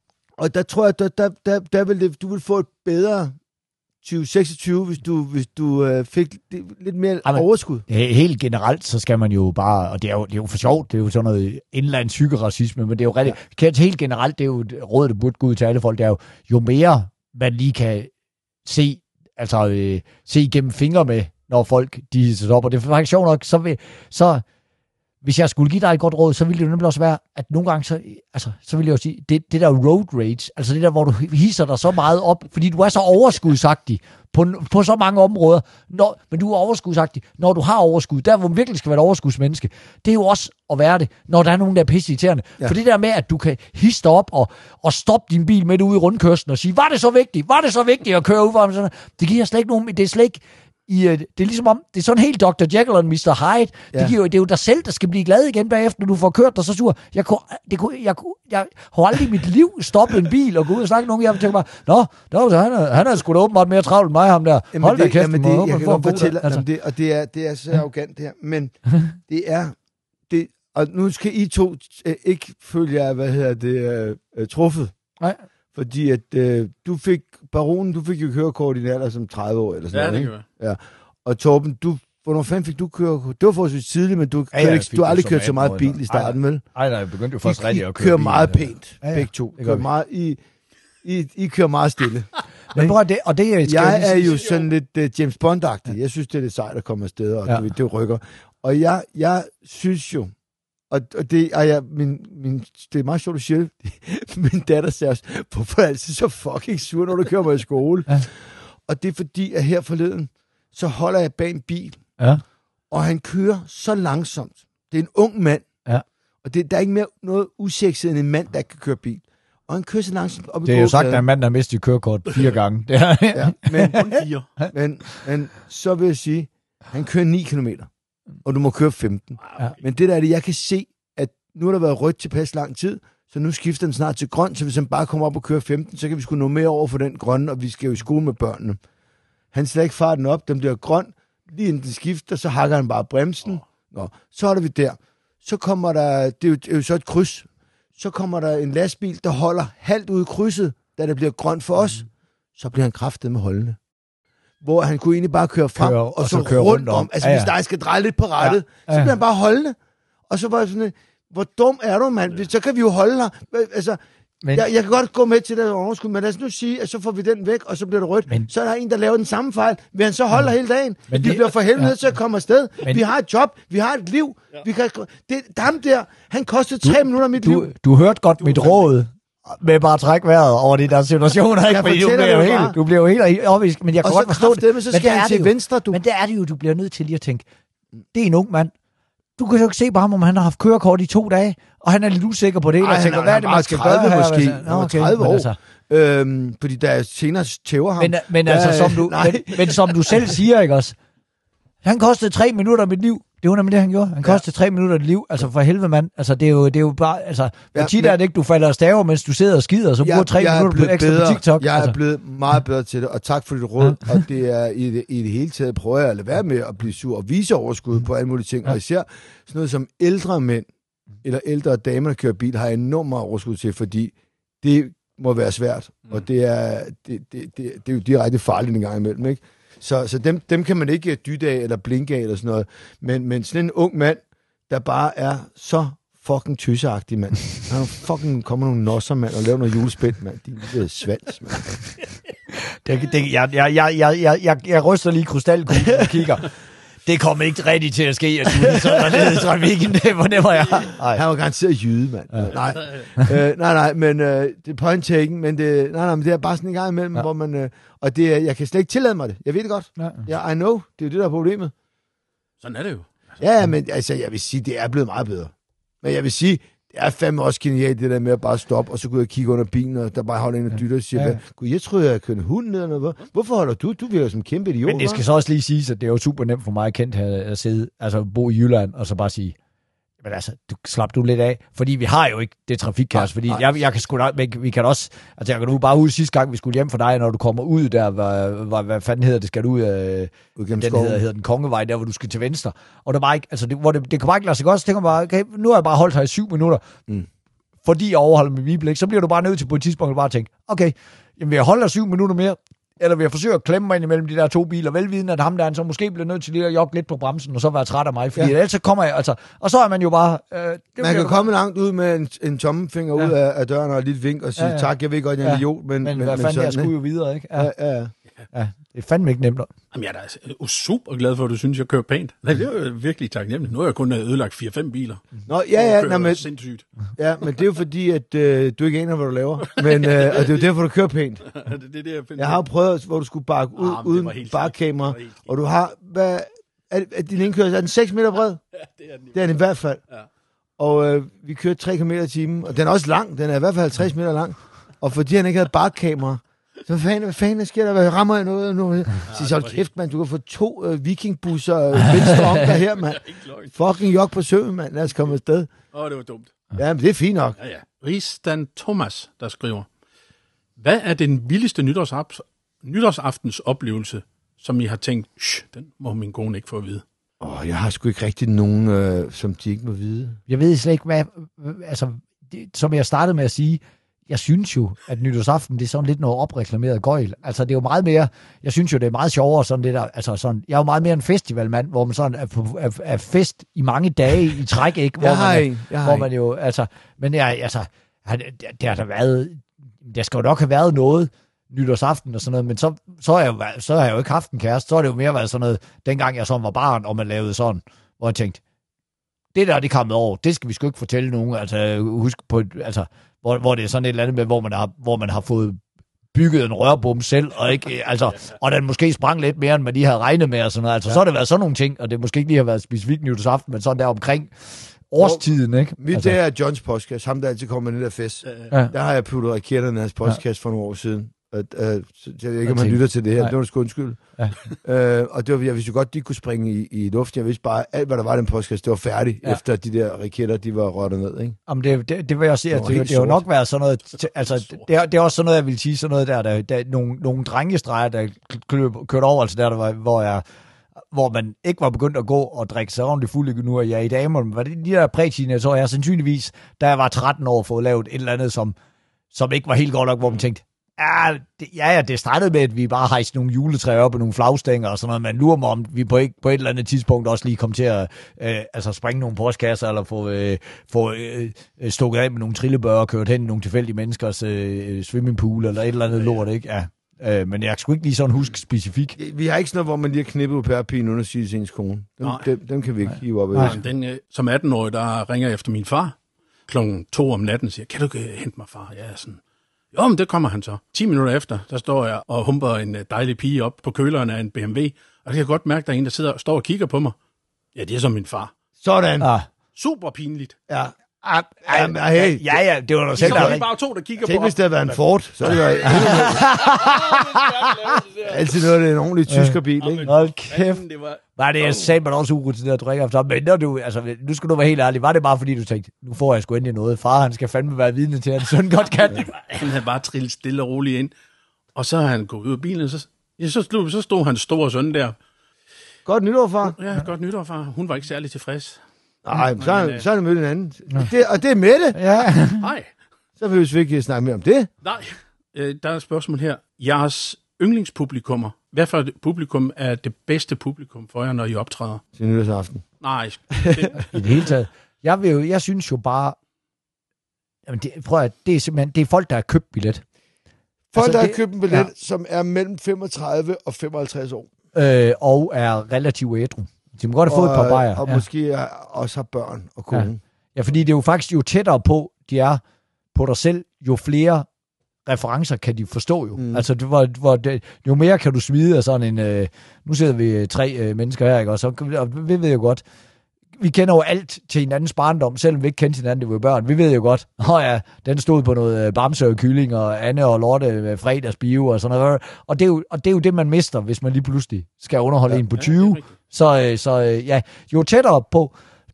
B: og der tror jeg, der, der, der, der vil det, du vil få et bedre tyve seksogtyve, hvis du, hvis du øh, fik lidt mere Jamen, overskud.
A: Helt generelt, så skal man jo bare, og det er jo, det er jo for sjovt, det er jo sådan noget indlands psykeracisme, men det er jo rigtig, ja. helt generelt, det er jo et råd, der burde gå ud til alle folk, det er jo, jo mere man lige kan se, altså øh, se igennem fingre med, når folk de hisser op, og det er faktisk sjovt nok, så, vil, så hvis jeg skulle give dig et godt råd, så ville det jo nemlig også være, at nogle gange, så, altså, så ville jeg jo sige, det, det der road rage, altså det der, hvor du hisser dig så meget op, fordi du er så overskudsagtig på, på så mange områder, når, men du er overskudsagtig, når du har overskud, der hvor man virkelig skal være et overskudsmenneske, det er jo også at være det, når der er nogen, der er pisseirriterende. Ja. For det der med, at du kan hisse dig op og, og stoppe din bil midt ude i rundkørslen og sige, var det så vigtigt, var det så vigtigt at køre ud for ham? Det giver slet ikke nogen, det er slet ikke, I, det er ligesom om, det er sådan helt doktor Jekyll og mister Hyde. Ja. Det, giver, det er jo dig selv, der skal blive glad igen bagefter, når du får kørt dig så sur. Jeg, kunne, det kunne, jeg, kunne, jeg har aldrig i mit liv stoppet en bil og gå ud og snakke med nogen. Jeg tænker bare, nå, nå så han, er, han er sgu da åbenbart mere travlt end mig, ham der.
B: Jamen
A: Hold da kæft,
B: jamen det, jeg kan godt fortælle,
A: altså.
B: det, og det er, det er så arrogant det her, men det er, det, og nu skal I to øh, ikke føle jer, hvad hedder det, øh, truffet. Nej. Fordi at øh, du fik, baronen, du fik jo kørekort i en alder som tredive år, eller sådan
D: ja,
B: noget,
D: det
B: ikke? Ja. Og Torben, du, hvornår fanden fik du kørekort? Det var forholdsvis tidligt, men du, ja, ja, ikke, du har aldrig kørt så meget bil i starten, vel?
A: Nej, nej, jeg begyndte jo først rigtig at køre
B: kører
A: bil.
B: meget pænt,
A: ja, ja.
B: begge to. Kører meget, I, I, I kører meget stille.
A: Men prøv, det, og det jeg,
B: jeg er jo sådan lidt uh, James Bond-agtig. Ja. Jeg synes, det er lidt sejt at komme afsted, og ja. det, det rykker. Og jeg, jeg synes jo, og, og det er jeg, min, min, det er meget sjovt, du siger det. Min datter siger også, hvorfor er jeg altid så fucking sur, når du kører mig i skole? Ja. Og det er fordi, at her forleden, så holder jeg bag en bil, ja. og han kører så langsomt. Det er en ung mand, ja. og det, der er ikke mere noget usekset end en mand, der kan køre bil. Og han kører så langsomt op i
A: det er jo sagt, at en mand, der har mistet kørekort fire gange. Det er,
B: ja, men, men, men så vil jeg sige, han kører ni kilometer, og du må køre femten. Ja. Men det der er det, jeg kan se, at nu har der været rødt tilpas lang tid, så nu skifter den snart til grøn, så hvis han bare kommer op og kører femten, så kan vi sgu nå mere over for den grønne, og vi skal jo i skole med børnene. Han slet ikke farten op, den bliver grøn, lige inden den skifter, så hakker han bare bremsen. Nå, så er vi der. Så kommer der, det er jo, det er jo så et kryds, så kommer der en lastbil, der holder halvt ude i krydset, da det bliver grønt for os, så bliver han kraftet med holdende. Hvor han kunne egentlig bare køre frem, køre, og, og så, så køre rundt, rundt om. om. Altså, ja, ja. Hvis der skal dreje lidt på rettet, ja, ja. så bliver han bare holdende. Og så var jeg sådan, hvor dum er du, mand? Så kan vi jo holde her. Altså, men, jeg, jeg kan godt gå med til det overskud, men lad os nu sige, at så får vi den væk, og så bliver det rødt. Men, så er der en, der laver den samme fejl. Vil han så holde ja, hele dagen? Men vi det, bliver for helvede ja, til at komme afsted. Men, vi har et job, vi har et liv. Ja. Vi kan, det, ham der, han kostede tre minutter af mit
A: du,
B: liv.
A: Du hørte godt du, mit råd med bare at trække vejret over de der situationer. Ikke? Fordi du bliver, jo helt, du bliver jo helt opisk, men jeg kan
B: og
A: godt forstå det.
B: Men så skal han til venstre, du.
A: Men der er det jo, du bliver nødt til lige at tænke, det er en ung mand. Du kan jo ikke se på ham, om han har haft kørekort i to dage, og han er lidt usikker på det.
B: Ej,
A: og tænker,
B: han,
A: hvad er det, man skal gøre her?
B: Måske. Han var tredive år. Altså. Øhm, fordi der er senere tæver ham.
A: Men, men, der, altså, som du, men, men som du selv siger, ikke også? Han kostede tre minutter af mit liv. Det var nemlig det, han gjorde. Han kostede ja. tre minutter af dit liv. Altså for helvede, mand. Altså det er jo, det er jo bare... Altså, hvor ja, tit er det ikke, du falder og staver, mens du sidder og skider, og så bruger tre minutter på ekstra
B: bedre.
A: på TikTok.
B: Jeg
A: altså.
B: er blevet meget bedre til det, og tak for dit råd. Ja. Og det er i det, i det hele taget, prøver jeg at lade være med at blive sur og vise overskud på alle mulige ting. Ja. Og især sådan noget som ældre mænd, eller ældre damer, der kører bil, har jeg enormt meget overskud til, fordi det må være svært. Mm. Og det er, det, det, det, det er jo direkte farligt en gang imellem, ikke? Så, så dem, dem kan man ikke dytte af eller blinke af eller sådan noget. Men, men sådan en ung mand, der bare er så fucking tysseagtig, mand. Han fucking kommer nogle nosser, mand, og laver noget julespil, mand. De er lidt svals, mand.
A: Det, det, jeg, jeg, jeg, jeg, jeg, jeg ryster lige krystalkuglen og kigger. Det kommer ikke rigtigt til at ske, at du lige så dernede i trafikken. Det fornemmer jeg.
B: Ej. Han var garanteret jyde, mand. Ja. Nej. øh, nej, nej, men øh, det er point taken, men det, nej, nej, men det er bare sådan en gang imellem, ja. hvor man... Øh, og det, jeg kan slet ikke tillade mig det. Jeg ved det godt. Ja, ja I know. Det er jo det, der er problemet.
D: Sådan er det jo. Altså.
B: Ja, men altså, jeg vil sige, det er blevet meget bedre. Men jeg vil sige, det er fandme også genialt, det der med at bare stoppe, og så gå ud og kigge under bilen, og der bare holder en og dytter og siger, ja. Gud, jeg troede, jeg kørte hunden ned, eller hvorfor holder du? Du virker som en kæmpe idiot.
A: Men det skal så også lige siges, at det er jo super nemt for mig at kendt her at sidde, altså bo i Jylland, og så bare sige, Men altså, du slap du lidt af, fordi vi har jo ikke det trafikkaos, fordi jeg, jeg kan sgu da, vi kan også, altså jeg kan nu bare ud sidste gang, vi skulle hjem for dig, når du kommer ud der, hvad, hvad, hvad fanden hedder det, skal du ud af, den hedder, hedder den Kongevej, der hvor du skal til venstre, og det var ikke, altså det, hvor det, det kan bare ikke lade sig godt, så tænker man bare, okay, nu har jeg bare holdt her i syv minutter, mm. fordi jeg overholder mit viblik, så bliver du bare nødt til på et tidspunkt at bare tænke, okay, jamen vil jeg holde her syv minutter mere, eller vil jeg forsøge at klemme mig ind imellem de der to biler, velvidende, at ham der, han så måske bliver nødt til lige at jogge lidt på bremsen, og så være træt af mig, fordi ja. ellers så kommer jeg, altså, og så er man jo bare... Øh, det
B: man kan komme bare... langt ud med en, en tommelfinger ja. ud af, af døren og et lille vink og sige, ja, ja. tak, jeg ved godt, jeg er en idiot, men...
A: Men, men hvad men, fanden, jeg skulle jo videre, ikke? Ja, ja, ja. ja. Det er fandme ikke nemt.
D: Jamen, jeg er da super glad for, at du synes, jeg kører pænt. Det er jo virkelig taknemmeligt. Nu har jeg kun ødelagt fire fem biler.
B: Nå, ja, ja. Nå, men,
D: sindssygt.
B: Ja, men det er jo fordi, at øh, du ikke aner, hvad du laver. Men, øh, og det er jo derfor, du kører pænt. det, det, det, jeg, jeg har jo prøvet, hvor du skulle bakke ud ah, uden bakkamera, og du har... Hvad, er, er din indkørsel, er den seks meter bred? Ja, det er den. Det er den i hvert fald. Ja. Og øh, vi kørte tre kilometer i timen, og den er også lang. Den er i hvert fald halvtreds meter lang. Og fordi han ikke havde bakkamera, så hvad fanden, hvad fanden sker der? Hvad rammer jeg noget nu? Så siger jeg, kæft, mand, du kan få to øh, vikingbusser øh, venstre om dig her, mand. Fucking jog på søen, mand. Lad os komme afsted.
D: Åh, oh, det var dumt.
B: Ja, men det er fint nok.
D: Ja, ja. Ristan Thomas, der skriver, hvad er den vildeste nytårsaf- nytårsaftens oplevelse, som I har tænkt, den må min kone ikke få at vide?
B: Åh, oh, jeg har sgu ikke rigtig nogen, øh, som de ikke må vide.
A: Jeg ved slet ikke, hvad... Altså, det, som jeg startede med at sige... Jeg synes jo, at nytårsaften, det er sådan lidt noget opreklameret gøjl. Altså, det er jo meget mere, jeg synes jo, det er meget sjovere sådan det der, altså sådan, jeg er jo meget mere en festivalmand, hvor man sådan er, på, er, er fest i mange dage i træk, ikke? Hvor
B: jeg har
A: man,
B: en, jeg
A: hvor
B: har
A: man jo, altså, men jeg, altså, der har der været, der skal jo nok have været noget nytårsaften og sådan noget, men så, så, har jeg jo, så har jeg jo ikke haft en kæreste, så har det jo mere været sådan noget, dengang jeg sådan var barn, og man lavede sådan, hvor jeg tænkte, det der, det kom over, det skal vi sgu ikke fortælle nogen, altså, husk på, altså, Hvor, hvor det er sådan et eller andet med, hvor man har, hvor man har fået bygget en rørbom selv, og, ikke, altså, og den måske sprang lidt mere, end man lige havde regnet med, og sådan noget. Altså, ja. Så har det været sådan nogle ting, og det måske ikke lige har været specifikt nytårsaften, men sådan der omkring årstiden, ikke?
B: Mit altså. Det er Johns podcast, ham der altid kommer med den der fest. Ja. Der har jeg puttet raketterne i hans podcast ja. for nogle år siden. At, uh, jeg ved ikke, om han lytter til det her. Nej. Det var sgu undskyld. Ja. Uh, og det var, jeg vidste jo godt, de kunne springe i, i luften. Jeg vidste bare, alt hvad der var i den podcast, det var færdigt, ja. efter de der raketter, de var rottet ned, ikke? Jamen, det, det, det vil jeg sige, at det, det, det har nok været sådan noget, altså, det er, det er også sådan noget, jeg vil sige, sådan noget der, der, der nogle, nogle drengestreger, der kørte over, altså der, der var, hvor jeg, hvor man ikke var begyndt at gå og drikke sig ordentligt fuld nu, og jeg i damerne, var det de der prætiner, så jeg sandsynligvis, da jeg var tretten år, fået lavet et eller andet, som, som ikke var helt godt nok, hvor man tænkte, Ja, det, ja, ja, det startede med, at vi bare hejste nogle juletræer op og nogle flagstænger og sådan noget, men lurer mig om, vi på et, på et eller andet tidspunkt også lige kom til at øh, altså springe nogle postkasser, eller få, øh, få øh, stukket af med nogle trillebørger og kørt hen i nogle tilfældige menneskers øh, swimmingpool, eller et eller andet lort, ikke? Ja. Øh, men jeg skulle ikke lige sådan huske specifikt. Vi har ikke sådan noget, hvor man lige har knippet på pærepinen under at sige til ens kone. Dem, dem, dem kan vi ikke hive op af.
D: Den, øh, som atten-årig, der ringer efter min far klokken to om natten og siger, kan du ikke hente mig, far? Ja, sådan. Jo, men det kommer han så. ti minutter efter, der står jeg og humper en dejlig pige op på køleren af en B M W, og det kan jeg godt mærke, at der er en, der sidder og står og kigger på mig. Ja, det er så min far.
B: Sådan.
A: Ah.
D: Super pinligt.
B: Ja. Ah, ah, ah, hey.
A: Ja, ja, det var noget selv.
D: Så er det bare to, der kigger
B: Tænk,
D: på
B: hvis det havde været en Ford, så er det været altid noget, det er en ordentlig tyskerbil, ikke?
A: Hold kæft. Var det, jeg sagde mig også urutineret at drikke efter. Men når du, altså, nu skal du være helt ærlig, var det bare fordi, du tænkte, nu får jeg sgu endelig noget. Far, han skal fandme være vidne til, at hans søn godt kan.
D: Han havde bare trillet stille og roligt ind, og så har han gået ud af bilen, og så, ja, så, stod, så stod hans store søn der.
B: Godt nytår, far.
D: Ja, godt nytår, far. Hun var ikke særlig tilfreds.
B: Nej, så, så, så er det mødt en anden. Det, og det er Mette.
A: Ja.
D: Nej.
B: Så vil vi ikke snakke mere om det.
D: Nej, øh, der er et spørgsmål her. Jeres yndlingspublikummer. Hvad for et publikum er det bedste publikum for jer, når I optræder?
B: Til nytårsaften.
D: Nej. Det...
A: I det hele taget. Jeg, vil jo, jeg synes jo bare... Jamen det, prøv at, det er simpelthen det er folk, der har købt billet.
B: Folk, altså, der
A: det,
B: har købt en billet, ja. som er mellem femogtredive og femoghalvtreds år.
A: Øh, og er relativt ædru. De må godt have fået et par bajer.
B: Og ja. måske også har børn og kone.
A: Ja. ja, fordi det er jo faktisk, jo tættere på de er på dig selv, jo flere referencer kan de forstå jo. Mm. Altså, det var, hvor det, jo mere kan du smide af sådan en... Øh, nu sidder vi tre øh, mennesker her, ikke? Og, så, og vi ved jo godt, vi kender jo alt til hinandens barndom, selvom vi ikke kendte hinanden, det var jo børn. Vi ved jo godt, åh ja, den stod på noget Bamse og kylling, og Anne og Lotte fredagsbio og sådan noget. Og det, er jo, og det er jo det, man mister, hvis man lige pludselig skal underholde ja, en på tyve. Ja, så, så ja, jo tættere på,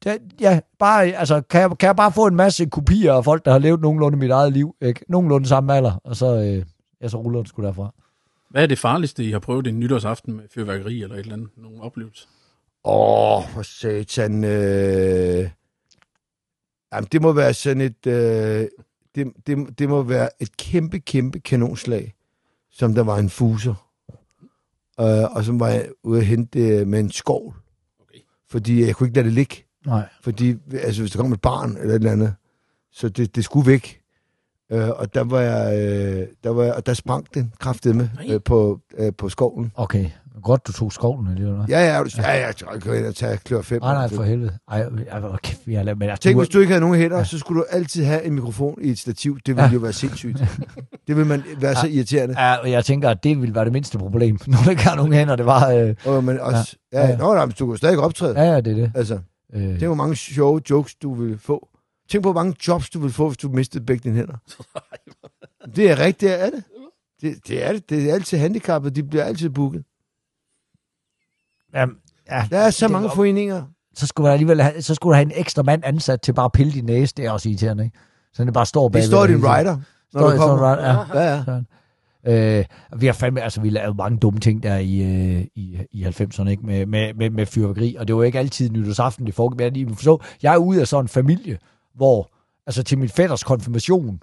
A: det, ja, bare, altså, kan jeg, kan jeg bare få en masse kopier af folk, der har levet nogenlunde mit eget liv, ikke? Nogenlunde samme alder, og så, øh, ja, så ruller det sgu derfra.
D: Hvad er det farligste, I har prøvet en nytårsaften med fyrværkeri eller et eller andet? Nogle oplevelser?
B: Åh, oh, for satan. Øh... Jamen, det må være sådan et... Øh... Det, det, det må være et kæmpe, kæmpe kanonslag, som der var en fuser. Øh, og som var jeg ude at hente det med en skovl. Okay. Fordi jeg kunne ikke lade det ligge.
A: Nej.
B: Fordi, altså, hvis der kom et barn eller et eller andet, så det, det skulle væk. Øh, og der var jeg... Øh... Der var jeg, og der sprang den kraftedeme øh, på, øh, på skovlen.
A: Okay. Godt, du tog skovlen alligevel.
B: Ja, ja, ja, ja, jeg kan ind og tage klør fem.
A: Nej, nej, for helvede. Ej, jeg, kæft, vi har lavet, men jeg,
B: Tænk,
A: du,
B: hvis du ikke havde nogen hætter, ja. så skulle du altid have en mikrofon i et stativ. Det ville ja. jo være sindssygt. Det ville man være så irriterende.
A: Ja, jeg tænker, at det ville være det mindste problem, når du ikke har nogen hænder. Det var... Øh,
B: og, men også, ja, ja, ja. Nå, nej, men du kunne stadig optræde.
A: Ja, ja, det er det.
B: Altså, øh. tænk, hvor mange sjove jokes, du ville få. Tænk på, hvor mange jobs, du ville få, hvis du mistede begge dine hænder. Det er rigtigt, det er det. Det, det er det. Det er altid handicappet. De bliver altid booket.
A: Jamen, ja,
B: der er så mange var, foreninger.
A: Så skulle, alligevel have, så skulle du have en ekstra mand ansat til bare at pille din næse. Det er også irriterende, ikke? Så det bare står bagved.
B: Det står din rider, når står, du kommer.
A: Rider, ja.
B: ja,
A: ja. Øh, vi har fandme, altså vi lavede mange dumme ting der i, øh, i, i halvfemserne, ikke? Med, med, med, med fyrværkeri, og det var ikke altid nytårsaften, det foregik. Jeg, forstå, jeg er ude af sådan en familie, hvor, altså til min fætters konfirmation,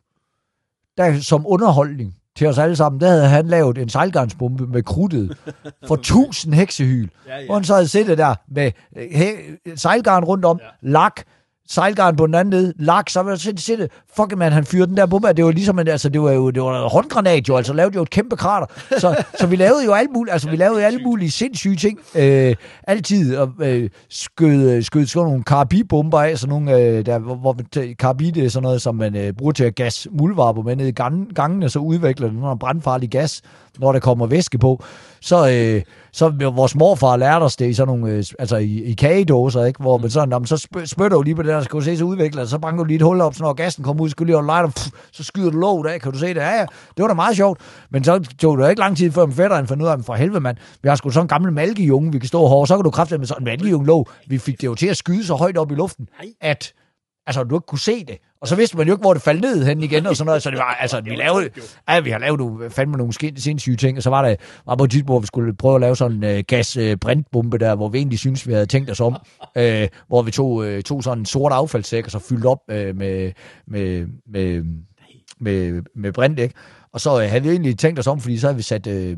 A: der som underholdning til os alle sammen, der havde han lavet en sejlgarnsbombe med krudtet for tusind heksehyl. Ja, ja. Hvor han så havde siddet der med he- sejlgarn rundt om, ja. lak, sejlgarn på den anden nede, lak, så var det siddet, fucking man, han fyrede den der bombe, det var ligesom, en, altså det var jo det var en håndgranat jo, altså lavede jo et kæmpe krater. Så, så vi lavede jo alt muligt, altså vi lavede jo alle mulige sindssyge ting, øh, altid, og øh, skød, skød sådan nogle karabibomber af, sådan nogle, øh, der, hvor, hvor karabid er sådan noget, som man øh, bruger til at gas muldvarper med ned i gangene, så udvikler det noget brandfarlig gas, når der kommer væske på. Så, øh, så vores morfar lærte os det i sådan nogle, øh, altså i, i kagedåser, ikke? Hvor man sådan, jamen, så sp- spytter du lige på det der, skal du se, så udvikler det, så banker du lige et hul op, så når gassen kommer ud, så skal du lige lighter, pff, så skyder du låget af, kan du se det? Ja, ja, det var da meget sjovt. Men så tog det ikke lang tid før, min fætter fandt ud af, for helvede mand, vi har sgu sådan en gammel malkejunge, vi kan stå hårdt, så kan du kraftigt med sådan en malkejunge låg. Vi fik det jo til at skyde så højt op i luften, at altså, du ikke kunne se det. Og så vidste man jo ikke, hvor det faldt ned hen igen, og sådan noget. Så det var, altså, vi lavede, ja, vi har lavet fandme nogle sindssyge ting, og så var der var på et tidspunkt, hvor vi skulle prøve at lave sådan en uh, gas-brintbombe der, hvor vi egentlig synes vi havde tænkt os om, uh, hvor vi tog, uh, tog sådan en sort affaldssæk, og så fyldte op uh, med, med, med, med, med brint, ikke? Og så uh, havde vi egentlig tænkt os om, fordi så havde vi sat uh,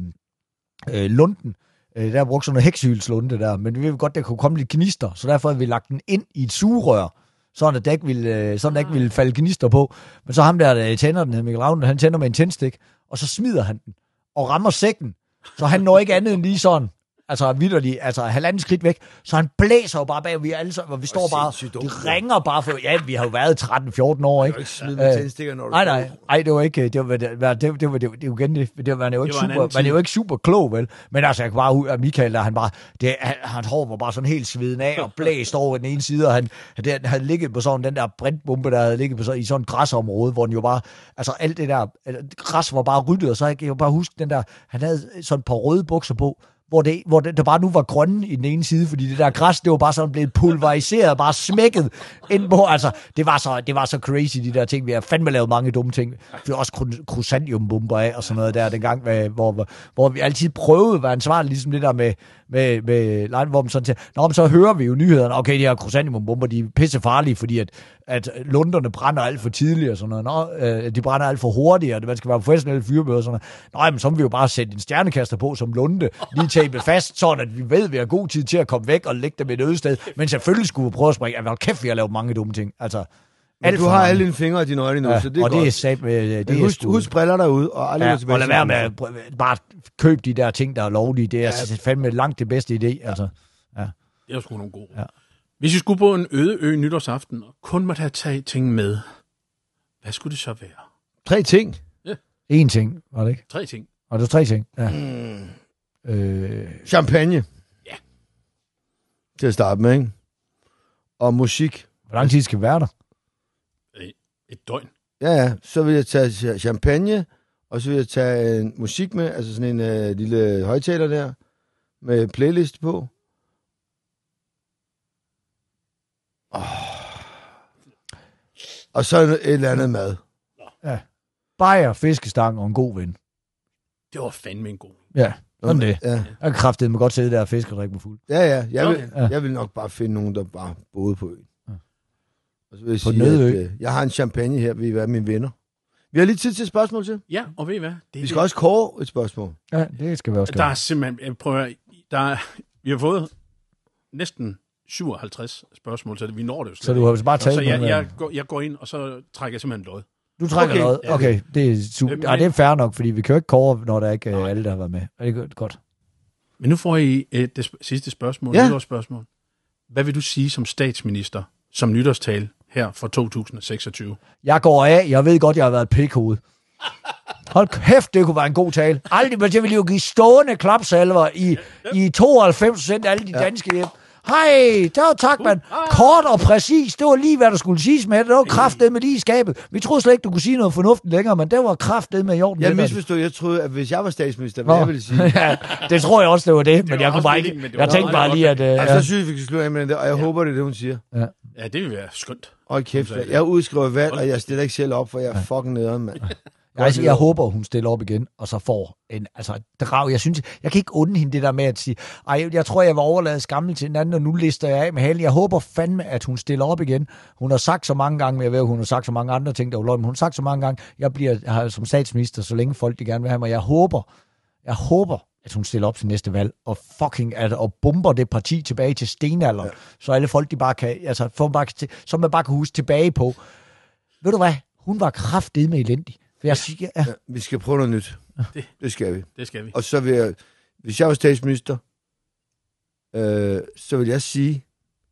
A: uh, lunden, uh, der brugte sådan noget heksehylslunde der, men vi ved godt, der kunne komme lidt gnister, så derfor havde vi lagt den ind i et sugerør, sådan at der ikke ville, sådan, der ikke ville falde gnister på. Men så ham der, der tænder den, Mikkel Ravn, han tænder med en tændstik, og så smider han den, og rammer sækken. Så han når ikke andet end lige sådan, altså vitterligt, altså halvanden skridt væk, så han blæser jo bare bag, vi er alle sammen, og vi står bare, det ringer bare for, ja, vi har jo været tretten fjorten år, ikke?
B: Du har ikke smidt med tændstikker, når du
A: nej, nej, nej, det var ikke, det var, det var, det var, det var, det var, det var igen, det, det var, man er jo ikke super, man er jo ikke super klog, vel? Men altså, jeg kan bare ud af Michael, der han bare, det, han, hans hår var bare sådan helt sveden af, og blæst over den ene side, og han, han havde ligget på sådan, den der brintbombe, der havde ligget på sådan, i sådan et græsområde, hvor den jo bare, altså alt det der, græs var bare ryddet, og så jeg kan jo bare huske den der, han havde sådan et par røde bukser på, hvor det, hvor det der bare nu var grønne i den ene side, fordi det der græs, det var bare sådan blevet pulveriseret, bare smækket ind på, altså, det var så, det var så crazy, de der ting, vi har fandme lavet mange dumme ting, vi har også chrysantiumbomber af, og sådan noget der, dengang, hvor, hvor, hvor vi altid prøvede at være ansvarlige, ligesom det der med, med, med line, hvor man sådan til, nå, men så hører vi jo nyhederne, okay, de her chrysantiumbomber, de er pisse farlige, fordi at, at lunderne brænder alt for tidligt, og sådan noget, nå, øh, de brænder alt for hurtigt, og det, man skal være professionelle fyrebøder, og sådan noget, nå, men så må vi jo bare sætte en stjernekaster på, som lunde, lige tapet fast, sådan at vi ved, at vi har god tid til at komme væk og lægge dem et øde sted, men selvfølgelig skulle vi prøve at springe, at kæft, vi har lavet mange dumme ting, altså.
B: Og du har alle dine fingre og dine øjne nu, ja, så det er
A: og
B: godt.
A: det er sat med, det
B: husk, husk briller derude, og aldrig
A: ja,
B: gå tilbage.
A: Og lad være med at bare købe de der ting, der er lovlige. Det er ja. fandme langt det bedste idé. Ja. Altså. Ja.
D: Det er sgu nogle gode. Ja. Hvis I skulle på en øde ø nytårsaften, og kun måtte have taget ting med, hvad skulle det så være?
B: Tre ting?
D: Ja.
A: En ting, var det ikke?
D: Tre ting.
A: Og det var tre ting? Ja.
B: Mm.
A: Øh...
B: Champagne.
D: Ja.
B: Til at starte med, ikke? Og musik.
A: Hvor lang tid skal vi være der?
D: Et døgn.
B: Ja, ja. Så vil jeg tage champagne, og så vil jeg tage en musik med, altså sådan en uh, lille højtaler der, med playlist på. Åh, Og så et eller andet mad.
A: Ja. Bajer, fiskestang og en god ven.
D: Det var fandme en god.
A: Ja, sådan det.
B: Ja,
A: Jeg kan kraftedeme godt sidde der og fiske og drikke mig fuld.
B: ja. ja. Jeg, vil,
A: Ja.
B: jeg vil nok bare finde nogen, der bare boede på øen.
A: Ja.
B: Og så vil jeg
A: På
B: sige,
A: Nødø.
B: at øh, jeg har en champagne her, vil I være mine venner. Vi har lige tid til et spørgsmål til.
D: Ja, og ved I hvad? Det,
B: Vi skal også kåre et spørgsmål.
A: Ja, det skal vi også
D: Der
A: gøre.
D: er simpelthen... Jeg prøver, der er, vi har fået næsten syvoghalvtreds spørgsmål, så vi når det jo slet
A: Så du har bare taget
D: Så jeg,
A: nogle af
D: jeg,
A: dem.
D: går, jeg går ind, og så trækker jeg simpelthen lod.
A: Du trækker
B: Okay.
A: noget? Okay, det er super.
D: Hvem-
A: Ja, det er fair nok, fordi vi kan jo ikke kåre, når der ikke er alle, der har været med. Er det godt? Godt.
D: Men nu får I et, det sidste spørgsmål,
B: Ja.
D: ja. spørgsmål. Hvad vil du sige som statsminister, som nytårstale her for to tusind seksogtyve?
A: Jeg går af. Jeg ved godt, jeg har været et pikhoved. Hold kæft, det kunne være en god tale. Aldrig, men jeg ville jo give stående klapsalver i, i tooghalvfems procent af alle de danske hjem. Hej, det var tak, mand. Kort og præcis. Det var lige, hvad der skulle siges med. Det var kraftedeme lige i skabet. Vi troede slet ikke, du kunne sige noget fornuftigt længere, men det var kraftedeme i orden.
B: Jeg
A: Det der.
B: misforstod. Jeg troede, at hvis jeg var statsminister,
A: Nå.
B: hvad jeg ville sige.
A: Ja, det tror jeg også, det var det, men
D: var
A: jeg kunne
D: også
A: bare
D: meningen,
A: ikke...
D: men det
A: Jeg
D: var
A: tænkte
D: meget
A: bare lige, at... øh,
B: Altså,
A: ja.
B: så synes jeg, vi kan slutte af med det, og jeg ja. håber, det er det, hun siger.
D: Ja, det vil være skønt.
B: Hold kæft,
D: Hun sagde det.
B: jeg udskriver valg, og jeg stiller ikke selv op, for jeg er fucking nederen, mand.
A: Jeg, altså, jeg håber, hun stiller op igen, og så får en altså, drag. Jeg synes, jeg kan ikke unde hende det der med at sige, ej, jeg tror, jeg var overladet skammel til en anden, og nu lister jeg af med halen. Jeg håber fandme, at hun stiller op igen. Hun har sagt så mange gange, men jeg ved, hun har sagt så mange andre ting, der er ulovligt, men hun har sagt så mange gange, jeg bliver jeg som statsminister, så længe folk de gerne vil have mig. Jeg håber, jeg håber, at hun stiller op til næste valg, og fucking at, og bomber det parti tilbage til stenalderen, ja. Så alle folk, de bare kan, altså, for bare, så man bare kan huske tilbage på. Ved du hvad? Hun var kraftedeme elendig. Jeg siger, ja.
B: Ja, vi skal prøve noget nyt.
D: Det.
B: Det skal vi.
D: Det skal vi.
B: Og så vil jeg, hvis jeg var statsminister, øh, så vil jeg sige,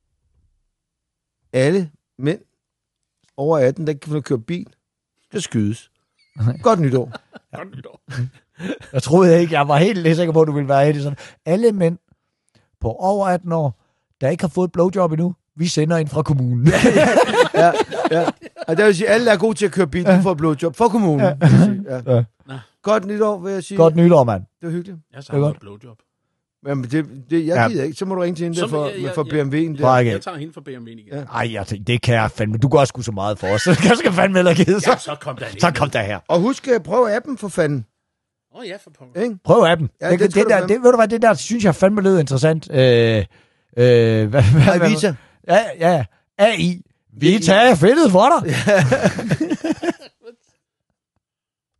B: alle mænd over atten, der ikke kan finde at køre bil, skal skydes. Godt nytår.
D: Godt nytår.
A: Jeg troede ikke, jeg var helt sikker på, at du ville være helt sådan. Alle mænd på over atten år, der ikke har fået et blowjob endnu, vi sender ind fra kommunen.
B: Ja, ja. Og der vil sige, alle der er gode til at køre bil, de får et blowjob for kommunen. Ja. Ja.
A: Ja.
B: Godt nytår, vil jeg sige.
A: Godt nytår, mand.
B: Det var hyggeligt.
D: Jeg
A: Det er
D: tager
A: godt.
D: et blowjob.
B: Jamen, det, det, jeg
A: Ja.
B: gider ikke. Så må du ringe til hende
D: Så
B: der
D: må
B: for,
D: jeg- jeg-
B: for
D: jeg-
B: B M W'en der.
A: Bare igen.
D: Jeg tager hende for B M W'en igen.
B: Ja.
D: Ja.
A: Ej, jeg tænkte, det kan jeg fandme. Du gør sgu så meget for os. Så skal jeg fandme heller give
D: Ja,
A: så.
D: så kom der
A: Så kom der her.
B: Og husk at prøve appen for fanden.
D: Åh oh, ja, for pokker.
B: Ikke?
A: Prøv appen.
B: Ja,
A: Ja, det,
B: det
A: det,
B: skal
A: det,
B: du
A: der,
B: fandme.
A: det, ved du hvad, det der synes jeg fandme lød interessant. Øh, øh, hvad, hvad,
B: Hej,
A: hvad-
B: Vita.
A: Ja, ja. A I. Vita er fedtet for dig.